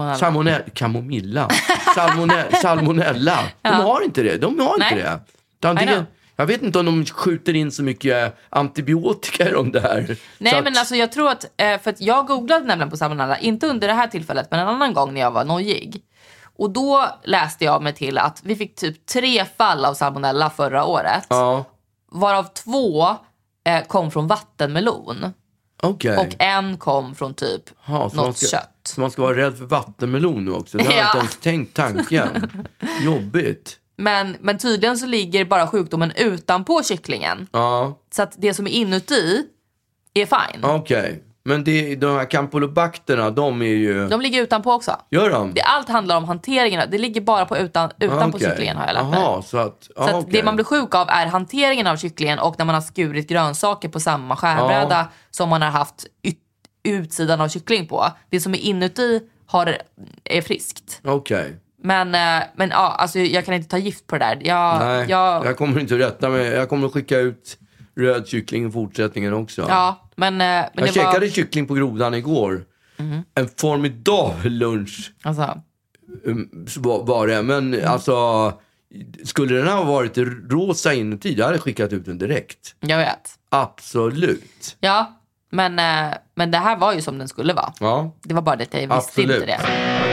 S1: Salmonella. De har inte det.
S2: Nej.
S1: Jag vet inte om de skjuter in så mycket antibiotika i de där.
S2: Nej, men alltså jag tror att, för att jag googlade nämligen på salmonella, inte under det här tillfället, men en annan gång när jag var nojig. Och då läste jag mig till att vi fick typ 3 fall av salmonella förra året.
S1: Ja.
S2: Varav 2 kom från vattenmelon.
S1: Okej.
S2: Och en kom från typ något kött.
S1: Så man ska vara rädd för vattenmelon nu också. Det har jag inte ens tänkt tanken. Jobbigt.
S2: Men tydligen så ligger bara sjukdomen utanpå kycklingen.
S1: Ja.
S2: Så att det som är inuti är fine.
S1: Okej. Men de här campylobacterna, de är ju...
S2: De ligger utanpå också.
S1: Gör de?
S2: Allt handlar om hanteringen. Det ligger bara på utanpå
S1: Okej.
S2: kycklingen, har jag lärt mig.
S1: Jaha, så att
S2: det man blir sjuk av är hanteringen av kycklingen, och när man har skurit grönsaker på samma skärbräda som man har haft utsidan av kyckling på. Det som är inuti är friskt.
S1: Okej.
S2: Men ja, alltså jag kan inte ta gift på det där.
S1: Nej, jag kommer inte att rätta mig. Jag kommer att skicka ut röd kyckling i fortsättningen också.
S2: Ja, men
S1: jag käkade kyckling på Grodan igår. En formidabel lunch.
S2: Alltså.
S1: Var det. Men alltså, skulle den ha varit rosa inuti, jag hade skickat ut den direkt.
S2: Jag vet.
S1: Absolut.
S2: Ja, men det här var ju som den skulle vara.
S1: Ja.
S2: Det var bara det att jag visste inte det.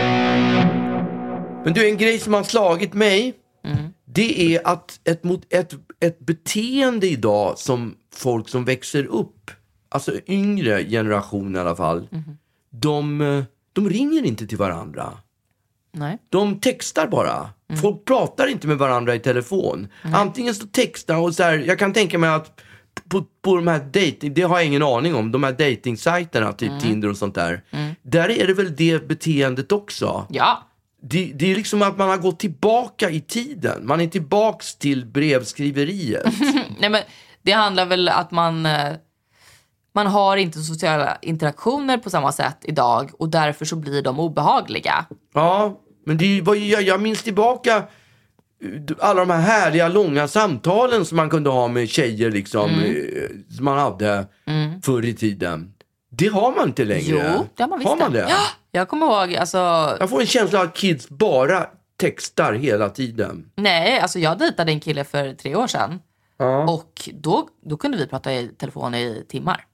S1: Men du, en grej som har slagit mig, det är att ett beteende idag som folk som växer upp, alltså yngre generation i alla fall, de ringer inte till varandra.
S2: Nej.
S1: De textar bara. Folk pratar inte med varandra i telefon. Antingen så textar och så här, jag kan tänka mig att på de här dating, det har jag ingen aning om, de här datingsajterna, typ Tinder och sånt där. Där är det väl det beteendet också.
S2: Ja.
S1: Det är liksom att man har gått tillbaka i tiden. Man är tillbaks till brevskriveriet.
S2: Nej, men det handlar väl att man har inte sociala interaktioner på samma sätt idag, och därför så blir de obehagliga.
S1: Ja, men jag minns tillbaka alla de här härliga långa samtalen som man kunde ha med tjejer liksom, som man hade förr i tiden. Det har man inte längre.
S2: Jo, det har man visst.
S1: Har man det?
S2: Ja, jag kommer ihåg, alltså...
S1: Jag får en känsla av att kids bara textar hela tiden.
S2: Nej, alltså jag dejtade en kille för 3 år sedan.
S1: Ja.
S2: Och då kunde vi prata i telefon i timmar.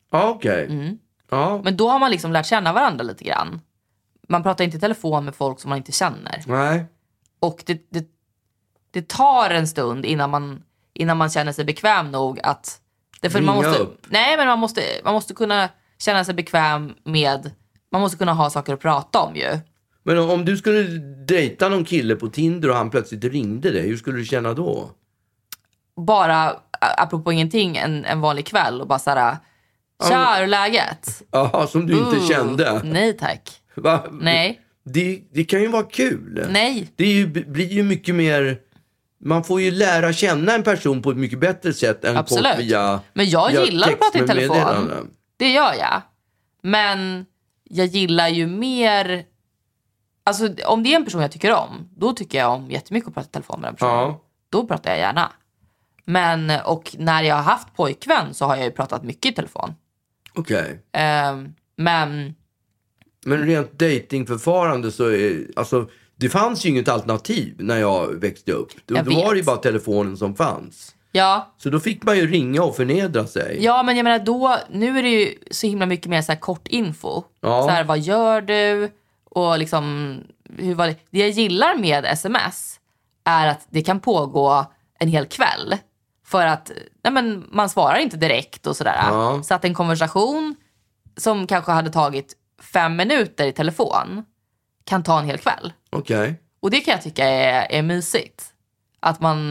S1: Ja, okej. Ja.
S2: Men då har man liksom lärt känna varandra lite grann. Man pratar inte i telefon med folk som man inte känner.
S1: Nej.
S2: Och det tar en stund innan man känner sig bekväm nog att...
S1: Ringa upp.
S2: Nej, men man måste kunna känna sig bekväm med... Man måste kunna ha saker att prata om ju.
S1: Men om du skulle dejta någon kille på Tinder och han plötsligt ringde dig, hur skulle du känna då?
S2: Bara, apropå ingenting, en vanlig kväll och bara såhär... Tja, hur är läget?
S1: Ja, som du inte kände.
S2: Nej, tack.
S1: Va?
S2: Nej.
S1: Det kan ju vara kul.
S2: Nej.
S1: Det blir ju mycket mer... Man får ju lära känna en person på ett mycket bättre sätt än
S2: Absolut.
S1: kort via...
S2: Men jag gillar att prata i telefon.
S1: meddelanden.
S2: Det gör jag. Men jag gillar ju mer... Alltså om det är en person jag tycker om, då tycker jag om jättemycket att prata i telefon med den personen.
S1: Ja.
S2: Då pratar jag gärna. Men, och när jag har haft pojkvän så har jag ju pratat mycket i telefon.
S1: Okej.
S2: Men
S1: rent datingförfarande så är... Alltså, det fanns ju inget alternativ när jag växte upp. Då var det ju bara telefonen som fanns.
S2: ja,
S1: Så då fick man ju ringa och förnedra sig.
S2: ja, men jag menar då, nu är det ju så himla mycket mer så här kort info.
S1: Ja.
S2: Så här, vad gör du? Och liksom, hur var det? Det jag gillar med sms är att det kan pågå en hel kväll. För att nej men, man svarar inte direkt och sådär.
S1: Ja.
S2: Så att en konversation som kanske hade tagit 5 minuter i telefon kan ta en hel kväll.
S1: Okej.
S2: Och det kan jag tycka är mysigt. Att man,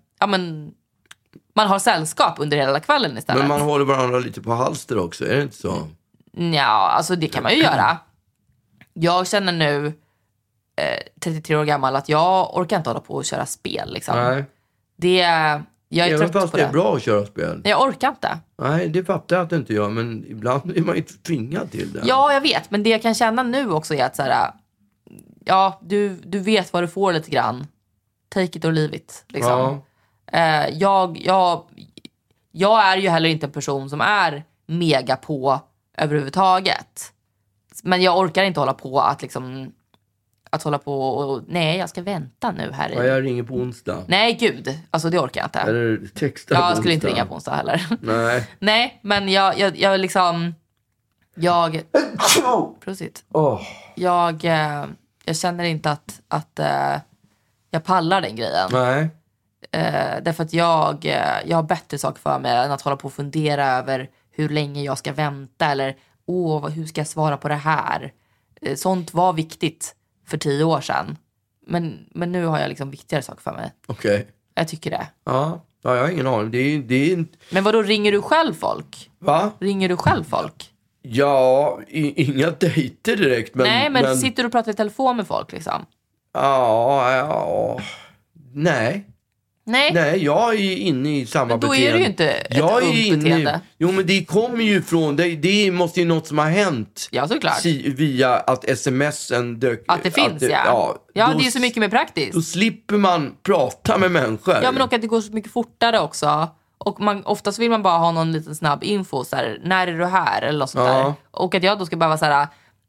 S2: man har sällskap under hela kvällen istället.
S1: Men man håller varandra lite på halster också, är det inte så?
S2: Ja, alltså det kan man ju göra. Jag känner nu 33 år gammal att jag orkar inte hålla på och köra spel liksom.
S1: Nej.
S2: Jag är
S1: Även
S2: trött
S1: fast
S2: på
S1: det
S2: det.
S1: är bra att köra spel.
S2: Jag orkar inte.
S1: Nej, det fattar jag att inte gör. Men ibland är man ju tvingad till det.
S2: Ja, jag vet. Men det jag kan känna nu också är att så här, ja, du vet vad du får lite grann. Take it or leave it. Liksom.
S1: Ja.
S2: Jag är ju heller inte en person som är mega på överhuvudtaget. Men jag orkar inte hålla på att liksom... Att hålla på och... Nej, jag ska vänta nu här.
S1: Ja, jag ringer på onsdag.
S2: Nej, gud. Alltså det orkar jag inte.
S1: Eller texta på
S2: Jag skulle inte
S1: onsdag.
S2: ringa på onsdag heller.
S1: Nej.
S2: Nej, men jag liksom... Prosit. Jag känner inte att jag pallar den grejen.
S1: Nej.
S2: Därför att jag har bättre saker för mig än att hålla på och fundera över hur länge jag ska vänta. Eller hur ska jag svara på det här? Sånt var viktigt för 10 år sedan. Men nu har jag liksom viktigare saker för mig.
S1: Okej.
S2: Jag tycker det.
S1: Ja, jag har ingen aning. Det är inte...
S2: Men vadå, ringer du själv folk?
S1: Va?
S2: Ringer du själv folk?
S1: Ja, inga dejter direkt. Men,
S2: Nej, men sitter du och pratar i telefon med folk liksom?
S1: Ja. Nej. Nej, jag är inne i samma
S2: Men då
S1: beteende.
S2: är det ju inte ett
S1: jag är
S2: ungt
S1: inne
S2: beteende.
S1: Jo, men det kommer ju från... Det måste ju något som har hänt.
S2: Ja, såklart.
S1: Via att sms'en dök...
S2: Att det finns, ja. Ja, det är ju så mycket mer praktiskt.
S1: Då slipper man prata med människor.
S2: Ja, men och att det går så mycket fortare också. Och oftast vill man bara ha någon liten snabb info. Så här, när är du här? Eller något sånt där. Och att jag då ska behöva så här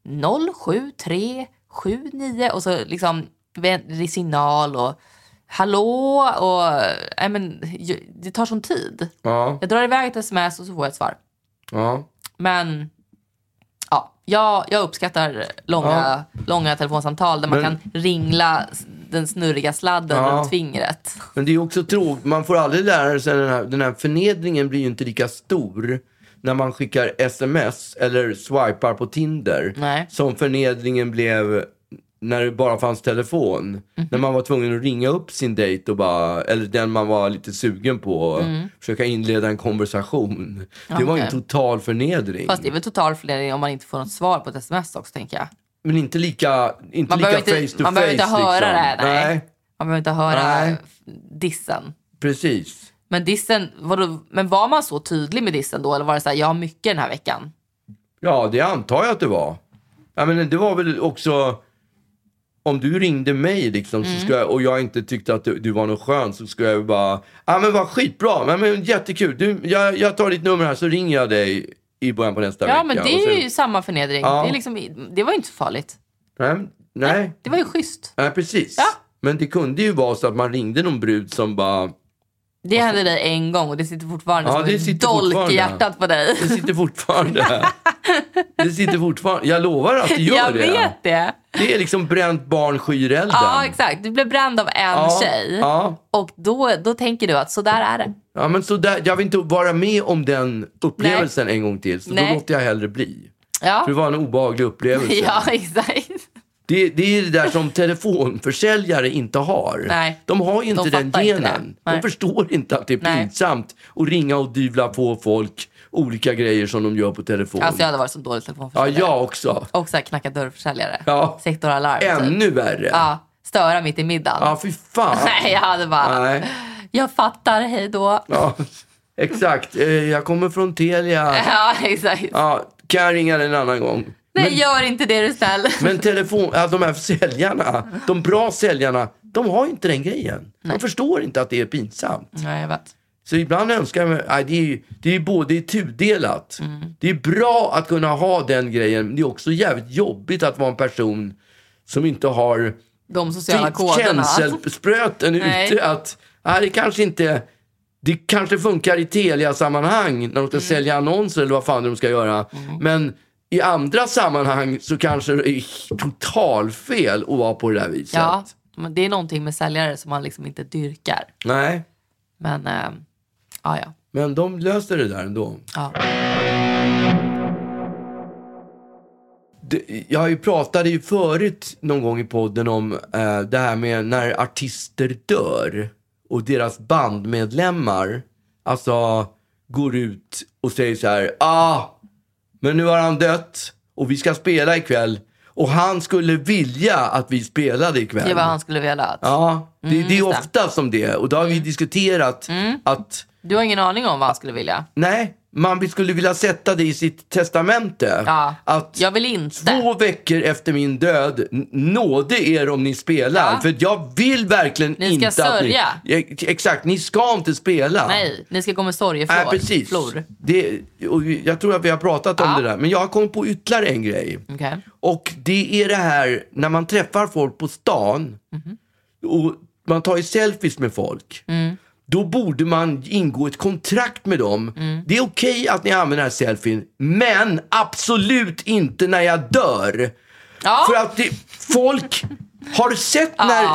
S2: 07379 och så liksom signal och hallå och men det tar sån tid.
S1: Ja.
S2: Jag drar iväg ett sms och så får jag ett svar.
S1: Ja.
S2: Men ja, jag uppskattar långa telefonsamtal där man kan ringla den snurriga sladden runt fingret.
S1: Men det är också tråkigt. Man får aldrig lära sig den här förnedringen blir ju inte lika stor när man skickar sms eller swipar på Tinder.
S2: Nej.
S1: Som förnedringen blev när det bara fanns telefon. När man var tvungen att ringa upp sin dejt och bara, eller den man var lite sugen på och försöka inleda en konversation. Det var en total förnedring.
S2: Fast det är väl total förnedring om man inte får något svar på ett sms också, tänker jag.
S1: Men inte lika face to face.
S2: Man behöver inte höra det. Nej. Man behöver inte höra dissen.
S1: Precis.
S2: Men dissen, men var man så tydlig med dissen då? Eller var det så här, jag har mycket den här veckan?
S1: Ja, det antar jag att det var. Ja, men det var väl också... Om du ringde mig liksom, så ska jag, och jag inte tyckte att du var något skön, så skulle jag bara... men vad skitbra, men jättekul. Jag tar ditt nummer här så ringer jag dig i början på nästa vecka.
S2: Ja, men det är ju samma förnedring.
S1: Ja.
S2: Det, är liksom, det var ju inte så farligt.
S1: Nej.
S2: Det var ju schysst.
S1: Nej, precis.
S2: Ja.
S1: Men det kunde ju vara så att man ringde någon brud som bara...
S2: Det hände dig en gång och det sitter fortfarande som
S1: det
S2: en
S1: sitter
S2: dolk
S1: fortfarande.
S2: i hjärtat på dig.
S1: Det sitter fortfarande. Jag lovar att det gör
S2: Jag
S1: det.
S2: vet det.
S1: Det är liksom bränt barn skyr elden.
S2: Ja, exakt. Du blev bränd av en tjej.
S1: Ja.
S2: Och då tänker du att så där är det.
S1: Ja, men så där, jag vill inte vara med om den upplevelsen en gång till. Så då låter jag hellre bli.
S2: Ja,
S1: För det var en obehaglig upplevelse.
S2: ja exakt.
S1: Det är det där som telefonförsäljare inte har.
S2: Nej,
S1: De har ju inte
S2: de
S1: den
S2: fattar inte
S1: genen.
S2: det.
S1: De
S2: Nej.
S1: förstår inte att det är
S2: Nej.
S1: pinsamt att ringa och dyvla på folk olika grejer som de gör på telefon.
S2: Alltså jag hade varit så dålig
S1: Ja,
S2: telefonförsäljare.
S1: jag också.
S2: Och så här knacka dörrförsäljare.
S1: Ja.
S2: Sektoralarm. typ.
S1: Ännu värre.
S2: Ja, störa mitt i middagen.
S1: Ja, fy fan.
S2: Nej, jag hade bara...
S1: Nej.
S2: Jag fattar, hej då.
S1: Ja, exakt. Jag kommer från Telia.
S2: Ja, exakt.
S1: Ja, kan jag ringa en annan gång?
S2: Nej, gör inte det du snäll.
S1: Men de här säljarna, de bra säljarna, de har inte den grejen. De förstår inte att det är pinsamt.
S2: Nej, jag vet.
S1: Så ibland önskar jag mig, det är både tudelat. Det är bra att kunna ha den grejen, men det är också jävligt jobbigt att vara en person som inte har
S2: De sociala koderna.
S1: känselspröten ute. Att det kanske funkar i Telia-sammanhang när de ska sälja annonser eller vad fan de ska göra. Men i andra sammanhang så kanske det är totalfel att vara på det där viset.
S2: Ja, men det är någonting med säljare som man liksom inte dyrkar.
S1: Nej,
S2: Men, ja.
S1: men de löser det där ändå.
S2: Ja.
S1: Jag pratade ju förut någon gång i podden om det här med när artister dör och deras bandmedlemmar alltså går ut och säger så här: men nu har han dött och vi ska spela ikväll och han skulle vilja att vi spelade ikväll.
S2: Det var han skulle vilja.
S1: Ja, det är ofta som det. Och då har vi diskuterat att
S2: Du har ingen aning om vad han skulle vilja.
S1: nej, man skulle vilja sätta det i sitt testamente.
S2: Ja,
S1: att
S2: jag vill inte.
S1: 2 veckor efter min död, nåde er om ni spelar.
S2: Ja.
S1: För jag vill verkligen
S2: Ni ska
S1: inte
S2: sörja.
S1: att ni... Exakt, ni ska inte spela.
S2: Nej, ni ska gå med sorgeflor.
S1: Nej, precis.
S2: Flor.
S1: Och jag tror att vi har pratat om
S2: Ja.
S1: det där. Men jag har kommit på ytterligare en grej.
S2: Okej.
S1: Och det är det här när man träffar folk på stan och man tar ju selfies med folk. Då borde man ingå ett kontrakt med dem. Det är okej att ni använder den här selfien, men absolut inte när jag dör.
S2: Ja.
S1: För att folk har sett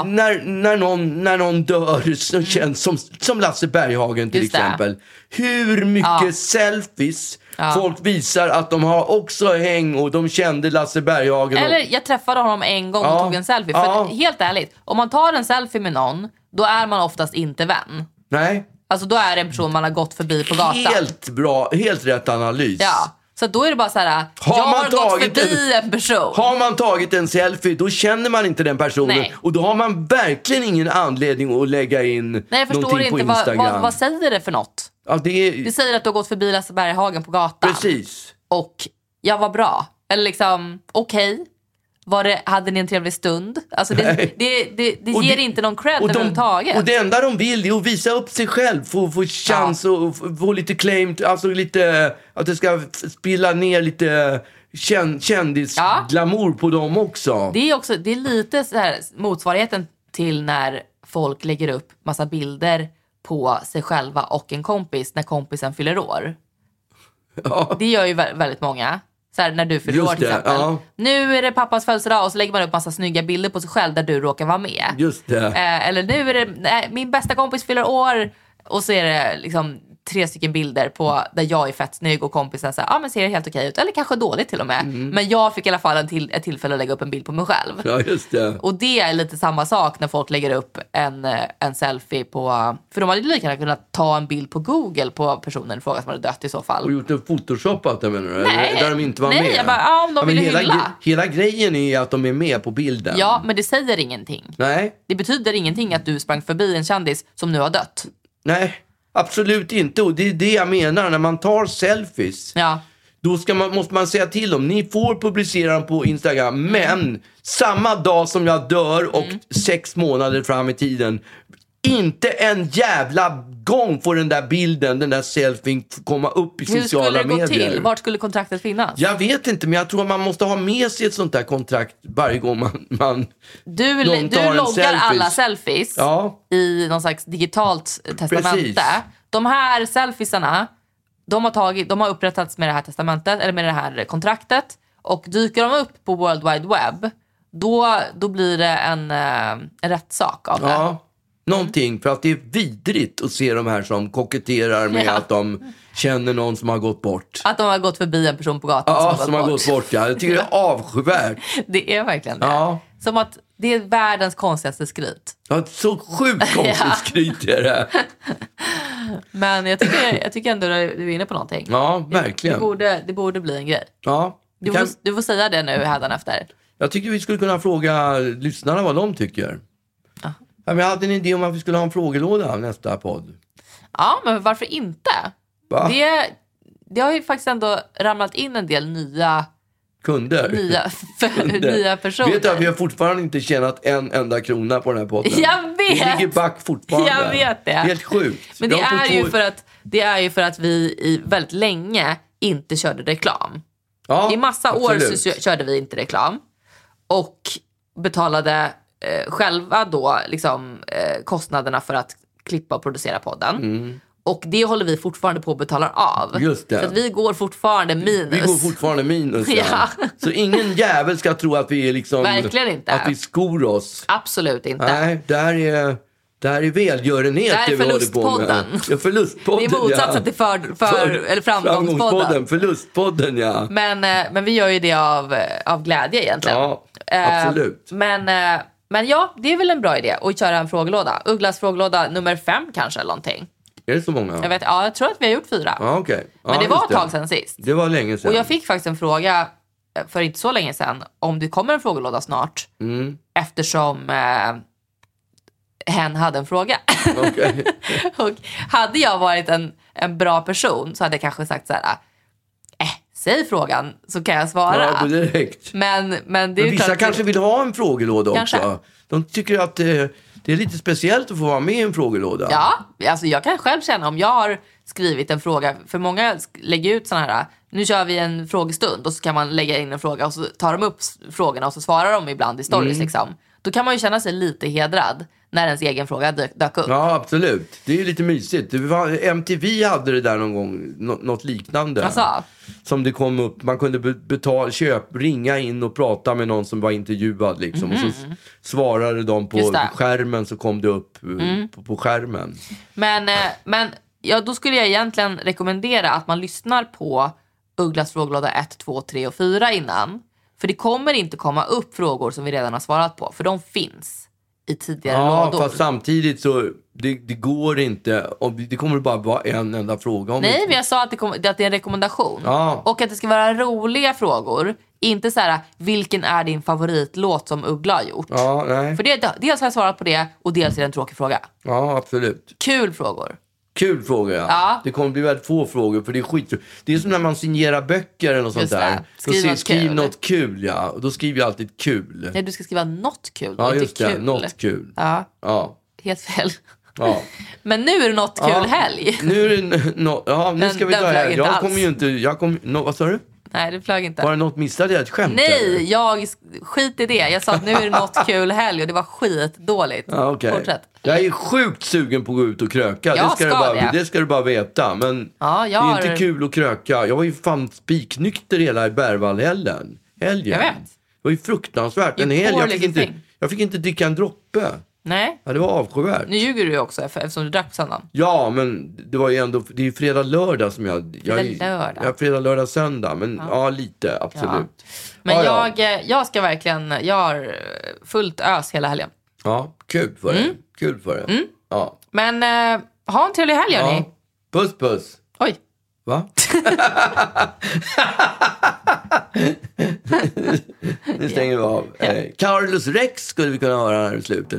S1: när någon dör som känns som Lasse Berghagen till
S2: Just det.
S1: exempel. Hur mycket selfies folk visar att de har också häng och de kände Lasse Berghagen.
S2: Eller jag träffade honom en gång och tog en selfie. För helt ärligt, om man tar en selfie med någon, då är man oftast inte vän.
S1: Nej.
S2: Alltså då är det en person man har gått förbi på gatan.
S1: Helt bra, helt rätt analys.
S2: Ja, så då är det bara så här:
S1: Har
S2: jag
S1: man
S2: har gått
S1: tagit
S2: förbi en person.
S1: Har man tagit en selfie, då känner man inte den personen.
S2: Nej.
S1: Och då har man verkligen ingen anledning att lägga in
S2: Nej, jag förstår
S1: någonting på
S2: inte.
S1: Instagram.
S2: Vad säger det för något?
S1: Ja,
S2: Det säger att du har gått förbi Lasse Berghagen på gatan.
S1: precis.
S2: Och jag var bra. Eller liksom, okej. Hade ni en trevlig stund? Alltså det
S1: Och
S2: ger
S1: det-
S2: inte någon cred
S1: och
S2: överhuvudtaget.
S1: Och det enda de vill är att visa upp sig själv. Få chans och få lite claim. Alltså lite, att det ska spilla ner lite kändisglamour på dem också.
S2: Det är lite så här motsvarigheten till när folk lägger upp massa bilder på sig själva och en kompis när kompisen fyller år.
S1: Ja.
S2: Det gör ju väldigt många. Så här, när du fyller
S1: Just
S2: år till
S1: det,
S2: exempel.
S1: ja.
S2: Nu är det pappas födelsedag och så lägger man upp massa snygga bilder på sig själv där du råkar vara med.
S1: Just det.
S2: Eller nu är det min bästa kompis fyller år och så är det liksom 3 stycken bilder på där jag är fett snygg och kompisen säger men ser helt okej ut eller kanske dåligt till och med. Men jag fick i alla fall ett tillfälle att lägga upp en bild på mig själv.
S1: Ja, just det.
S2: Och det är lite samma sak när folk lägger upp en selfie på... För de hade lika gärna kunnat ta en bild på Google på personen i fråga som hade dött i så fall.
S1: Och gjort en photoshopat, menar du?
S2: Nej.
S1: Där de inte var
S2: Nej,
S1: med?
S2: jag bara, om de
S1: men
S2: ville hylla.
S1: hela grejen är att de är med på bilden.
S2: Ja, men det säger ingenting.
S1: Nej.
S2: Det betyder ingenting att du sprang förbi en kändis som nu har dött.
S1: Nej, absolut inte. Och det är det jag menar. När man tar selfies,
S2: Ja.
S1: då måste man säga till dem. Ni får publicera dem på Instagram. Men samma dag som jag dör och 6 månader fram i tiden, Inte en jävla gång får den där bilden, den där selfien komma upp i sociala medier.
S2: Hur skulle det gå till? Vart skulle kontraktet finnas?
S1: Jag vet inte, men jag tror att man måste ha med sig ett sånt där kontrakt varje gång man
S2: Du loggar alla selfies i någon slags digitalt testamente.
S1: Precis.
S2: De här selfiesarna, de har upprättats med det här testamentet, eller med det här kontraktet. Och dyker de upp på World Wide Web, då blir det en rättssak av det.
S1: Ja, någonting. För att det är vidrigt att se de här som koketterar med att de känner någon som har gått bort.
S2: Att de har gått förbi en person på gatan
S1: som har gått bort. Ja. Jag tycker det är avskyvärt.
S2: Det är verkligen det.
S1: Ja.
S2: Som att det är världens konstigaste skryt.
S1: Ja, så sjukt konstigt skryt är det.
S2: Men jag tycker ändå du är inne på någonting.
S1: Ja, verkligen.
S2: Det borde bli en grej.
S1: Ja.
S2: Du får säga det nu hädanefter.
S1: Jag tycker vi skulle kunna fråga lyssnarna vad de tycker. Ja. Jag hade en idé om att vi skulle ha en frågelåda nästa podd.
S2: Ja, men varför inte?
S1: Va?
S2: Det har ju faktiskt ändå ramlat in en del nya
S1: kunder.
S2: Nya personer.
S1: Vet du att vi har fortfarande inte tjänat en enda krona på den här podden?
S2: Jag vet!
S1: Vi ligger back fortfarande.
S2: Jag vet det.
S1: Det är helt sjukt.
S2: Men det är ju för att vi i väldigt länge inte körde reklam.
S1: Ja,
S2: i massa
S1: absolut.
S2: år så körde vi inte reklam. Och betalade själva då liksom, kostnaderna för att klippa och producera podden.
S1: Mm.
S2: Och det håller vi fortfarande på att betala av.
S1: Just det.
S2: Så att vi går fortfarande minus.
S1: Vi går fortfarande minus.
S2: Ja.
S1: Så ingen jävel ska tro att vi är liksom...
S2: Verkligen inte.
S1: Att vi skor oss.
S2: Absolut inte.
S1: Nej, där är välgörenhet.
S2: Det är förlustpodden.
S1: Ja, förlustpodden.
S2: Det är motsatsen till eller framgångspodden.
S1: Förlustpodden, ja.
S2: Men vi gör ju det av glädje egentligen.
S1: Ja, absolut.
S2: Men ja, det är väl en bra idé att köra en frågelåda. Ugglas frågelåda nummer 5 kanske eller någonting.
S1: Är det så många?
S2: Jag tror att vi har gjort 4.
S1: Ja, okay.
S2: Men det var ett tag sedan sist.
S1: Det var länge sedan.
S2: Och jag fick faktiskt en fråga för inte så länge sedan om det kommer en frågelåda snart. Eftersom hen hade en fråga.
S1: Okay.
S2: Och hade jag varit en bra person så hade jag kanske sagt så här: säg frågan så kan jag svara.
S1: Ja, direkt.
S2: Men
S1: vissa kanske vill ha en frågelåda kanske. Också. De tycker att det är lite speciellt att få vara med i en frågelåda.
S2: Ja, alltså jag kan själv känna om jag har skrivit en fråga. För många lägger ut såna här, nu kör vi en frågestund och så kan man lägga in en fråga och så tar de upp frågorna och så svarar de ibland i stories liksom. Då kan man ju känna sig lite hedrad när ens egen fråga dök upp.
S1: Ja, absolut. Det är lite mysigt. MTV hade det där någon gång, något liknande.
S2: Alltså.
S1: Som det kom upp, man kunde ringa in och prata med någon som var intervjuad liksom. Och så svarade de på skärmen, så kom det upp på skärmen.
S2: Men ja, då skulle jag egentligen rekommendera att man lyssnar på Ugglas frågelåda 1, 2, 3 och 4 innan. För det kommer inte komma upp frågor som vi redan har svarat på. För de finns i tidigare lådor.
S1: Ja, fast samtidigt så det går inte. Det kommer bara vara en enda fråga.
S2: Nej, men jag sa att det är en rekommendation. Ja. Och att det ska vara roliga frågor. Inte så här, vilken är din favoritlåt som Uggla har gjort?
S1: Ja, nej.
S2: För dels har jag svarat på det och dels är det en tråkig fråga.
S1: Ja, absolut.
S2: Kul frågor.
S1: Kul fråga, ja. Det kommer bli väldigt få frågor, för det är skit. Det är som när man signerar böcker eller något sånt där. Skriv något kul, ja. Och då skriver jag alltid kul.
S2: Nej, du ska skriva något kul.
S1: Ja, just
S2: det.
S1: Kul. Något kul.
S2: Ja. Helt fel.
S1: Ja.
S2: Men nu är det något kul helg.
S1: Nu är det nu ska vi ta helg. Jag kommer ju inte... vad sa du?
S2: Nej, det flög inte.
S1: Var det något missade jag ett skämt?
S2: Nej, skit i det. Jag sa att nu är det något kul helg och det var skitdåligt.
S1: Ja, okay.
S2: Fortsätt.
S1: Jag är sjukt sugen på att gå ut och kröka. Det ska du bara veta. Men det är inte kul att kröka. Jag var ju fan spiknykter hela i Berwaldhelgen.
S2: Jag vet.
S1: Det var ju fruktansvärt. En helg. Jag fick inte dricka en droppe.
S2: Nej.
S1: Ja, det var avskyvärt.
S2: Nu ljuger du ju också eftersom du drack på söndagen.
S1: Ja, men det var ju ändå... Det är ju fredag, lördag som jag... fredag, lördag, söndag. Men lite, absolut. Ja.
S2: Men jag ska verkligen... Jag har fullt ös hela helgen.
S1: Ja, kul för det. Kul för det. Ja.
S2: Men ha en trevlig helg, hörni.
S1: Puss, puss.
S2: Oj.
S1: Va? Nu stänger vi av. Carlos Rex skulle vi kunna höra här i slutet.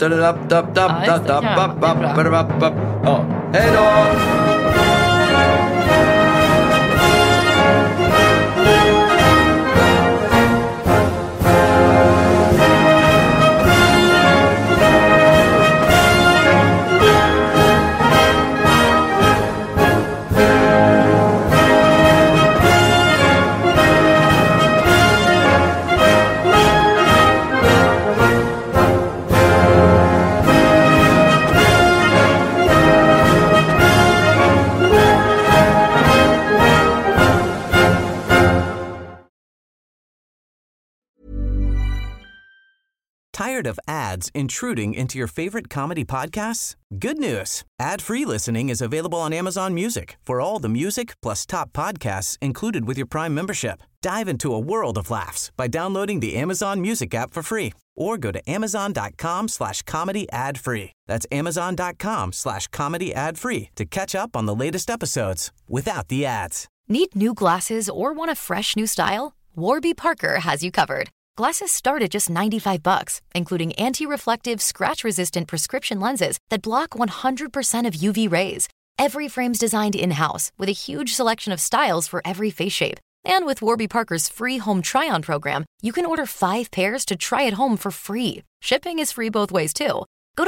S1: Hej då!
S6: Tired of ads intruding into your favorite comedy podcasts? Good news. Ad-free listening is available on Amazon Music for all the music plus top podcasts included with your Prime membership. Dive into a world of laughs by downloading the Amazon Music app for free or go to amazon.com/comedy ad-free. That's amazon.com/comedy ad-free to catch up on the latest episodes without the ads.
S3: Need new glasses or want a fresh new style? Warby Parker has you covered. Glasses start at just $95, including anti-reflective, scratch-resistant prescription lenses that block 100% of UV rays. Every frame's designed in-house with a huge selection of styles for every face shape. And with Warby Parker's free home try-on program, you can order 5 pairs to try at home for free. Shipping is free both ways, too. Go to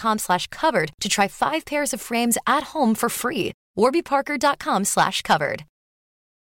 S3: warbyparker.com/covered to try 5 pairs of frames at home for free. warbyparker.com/covered.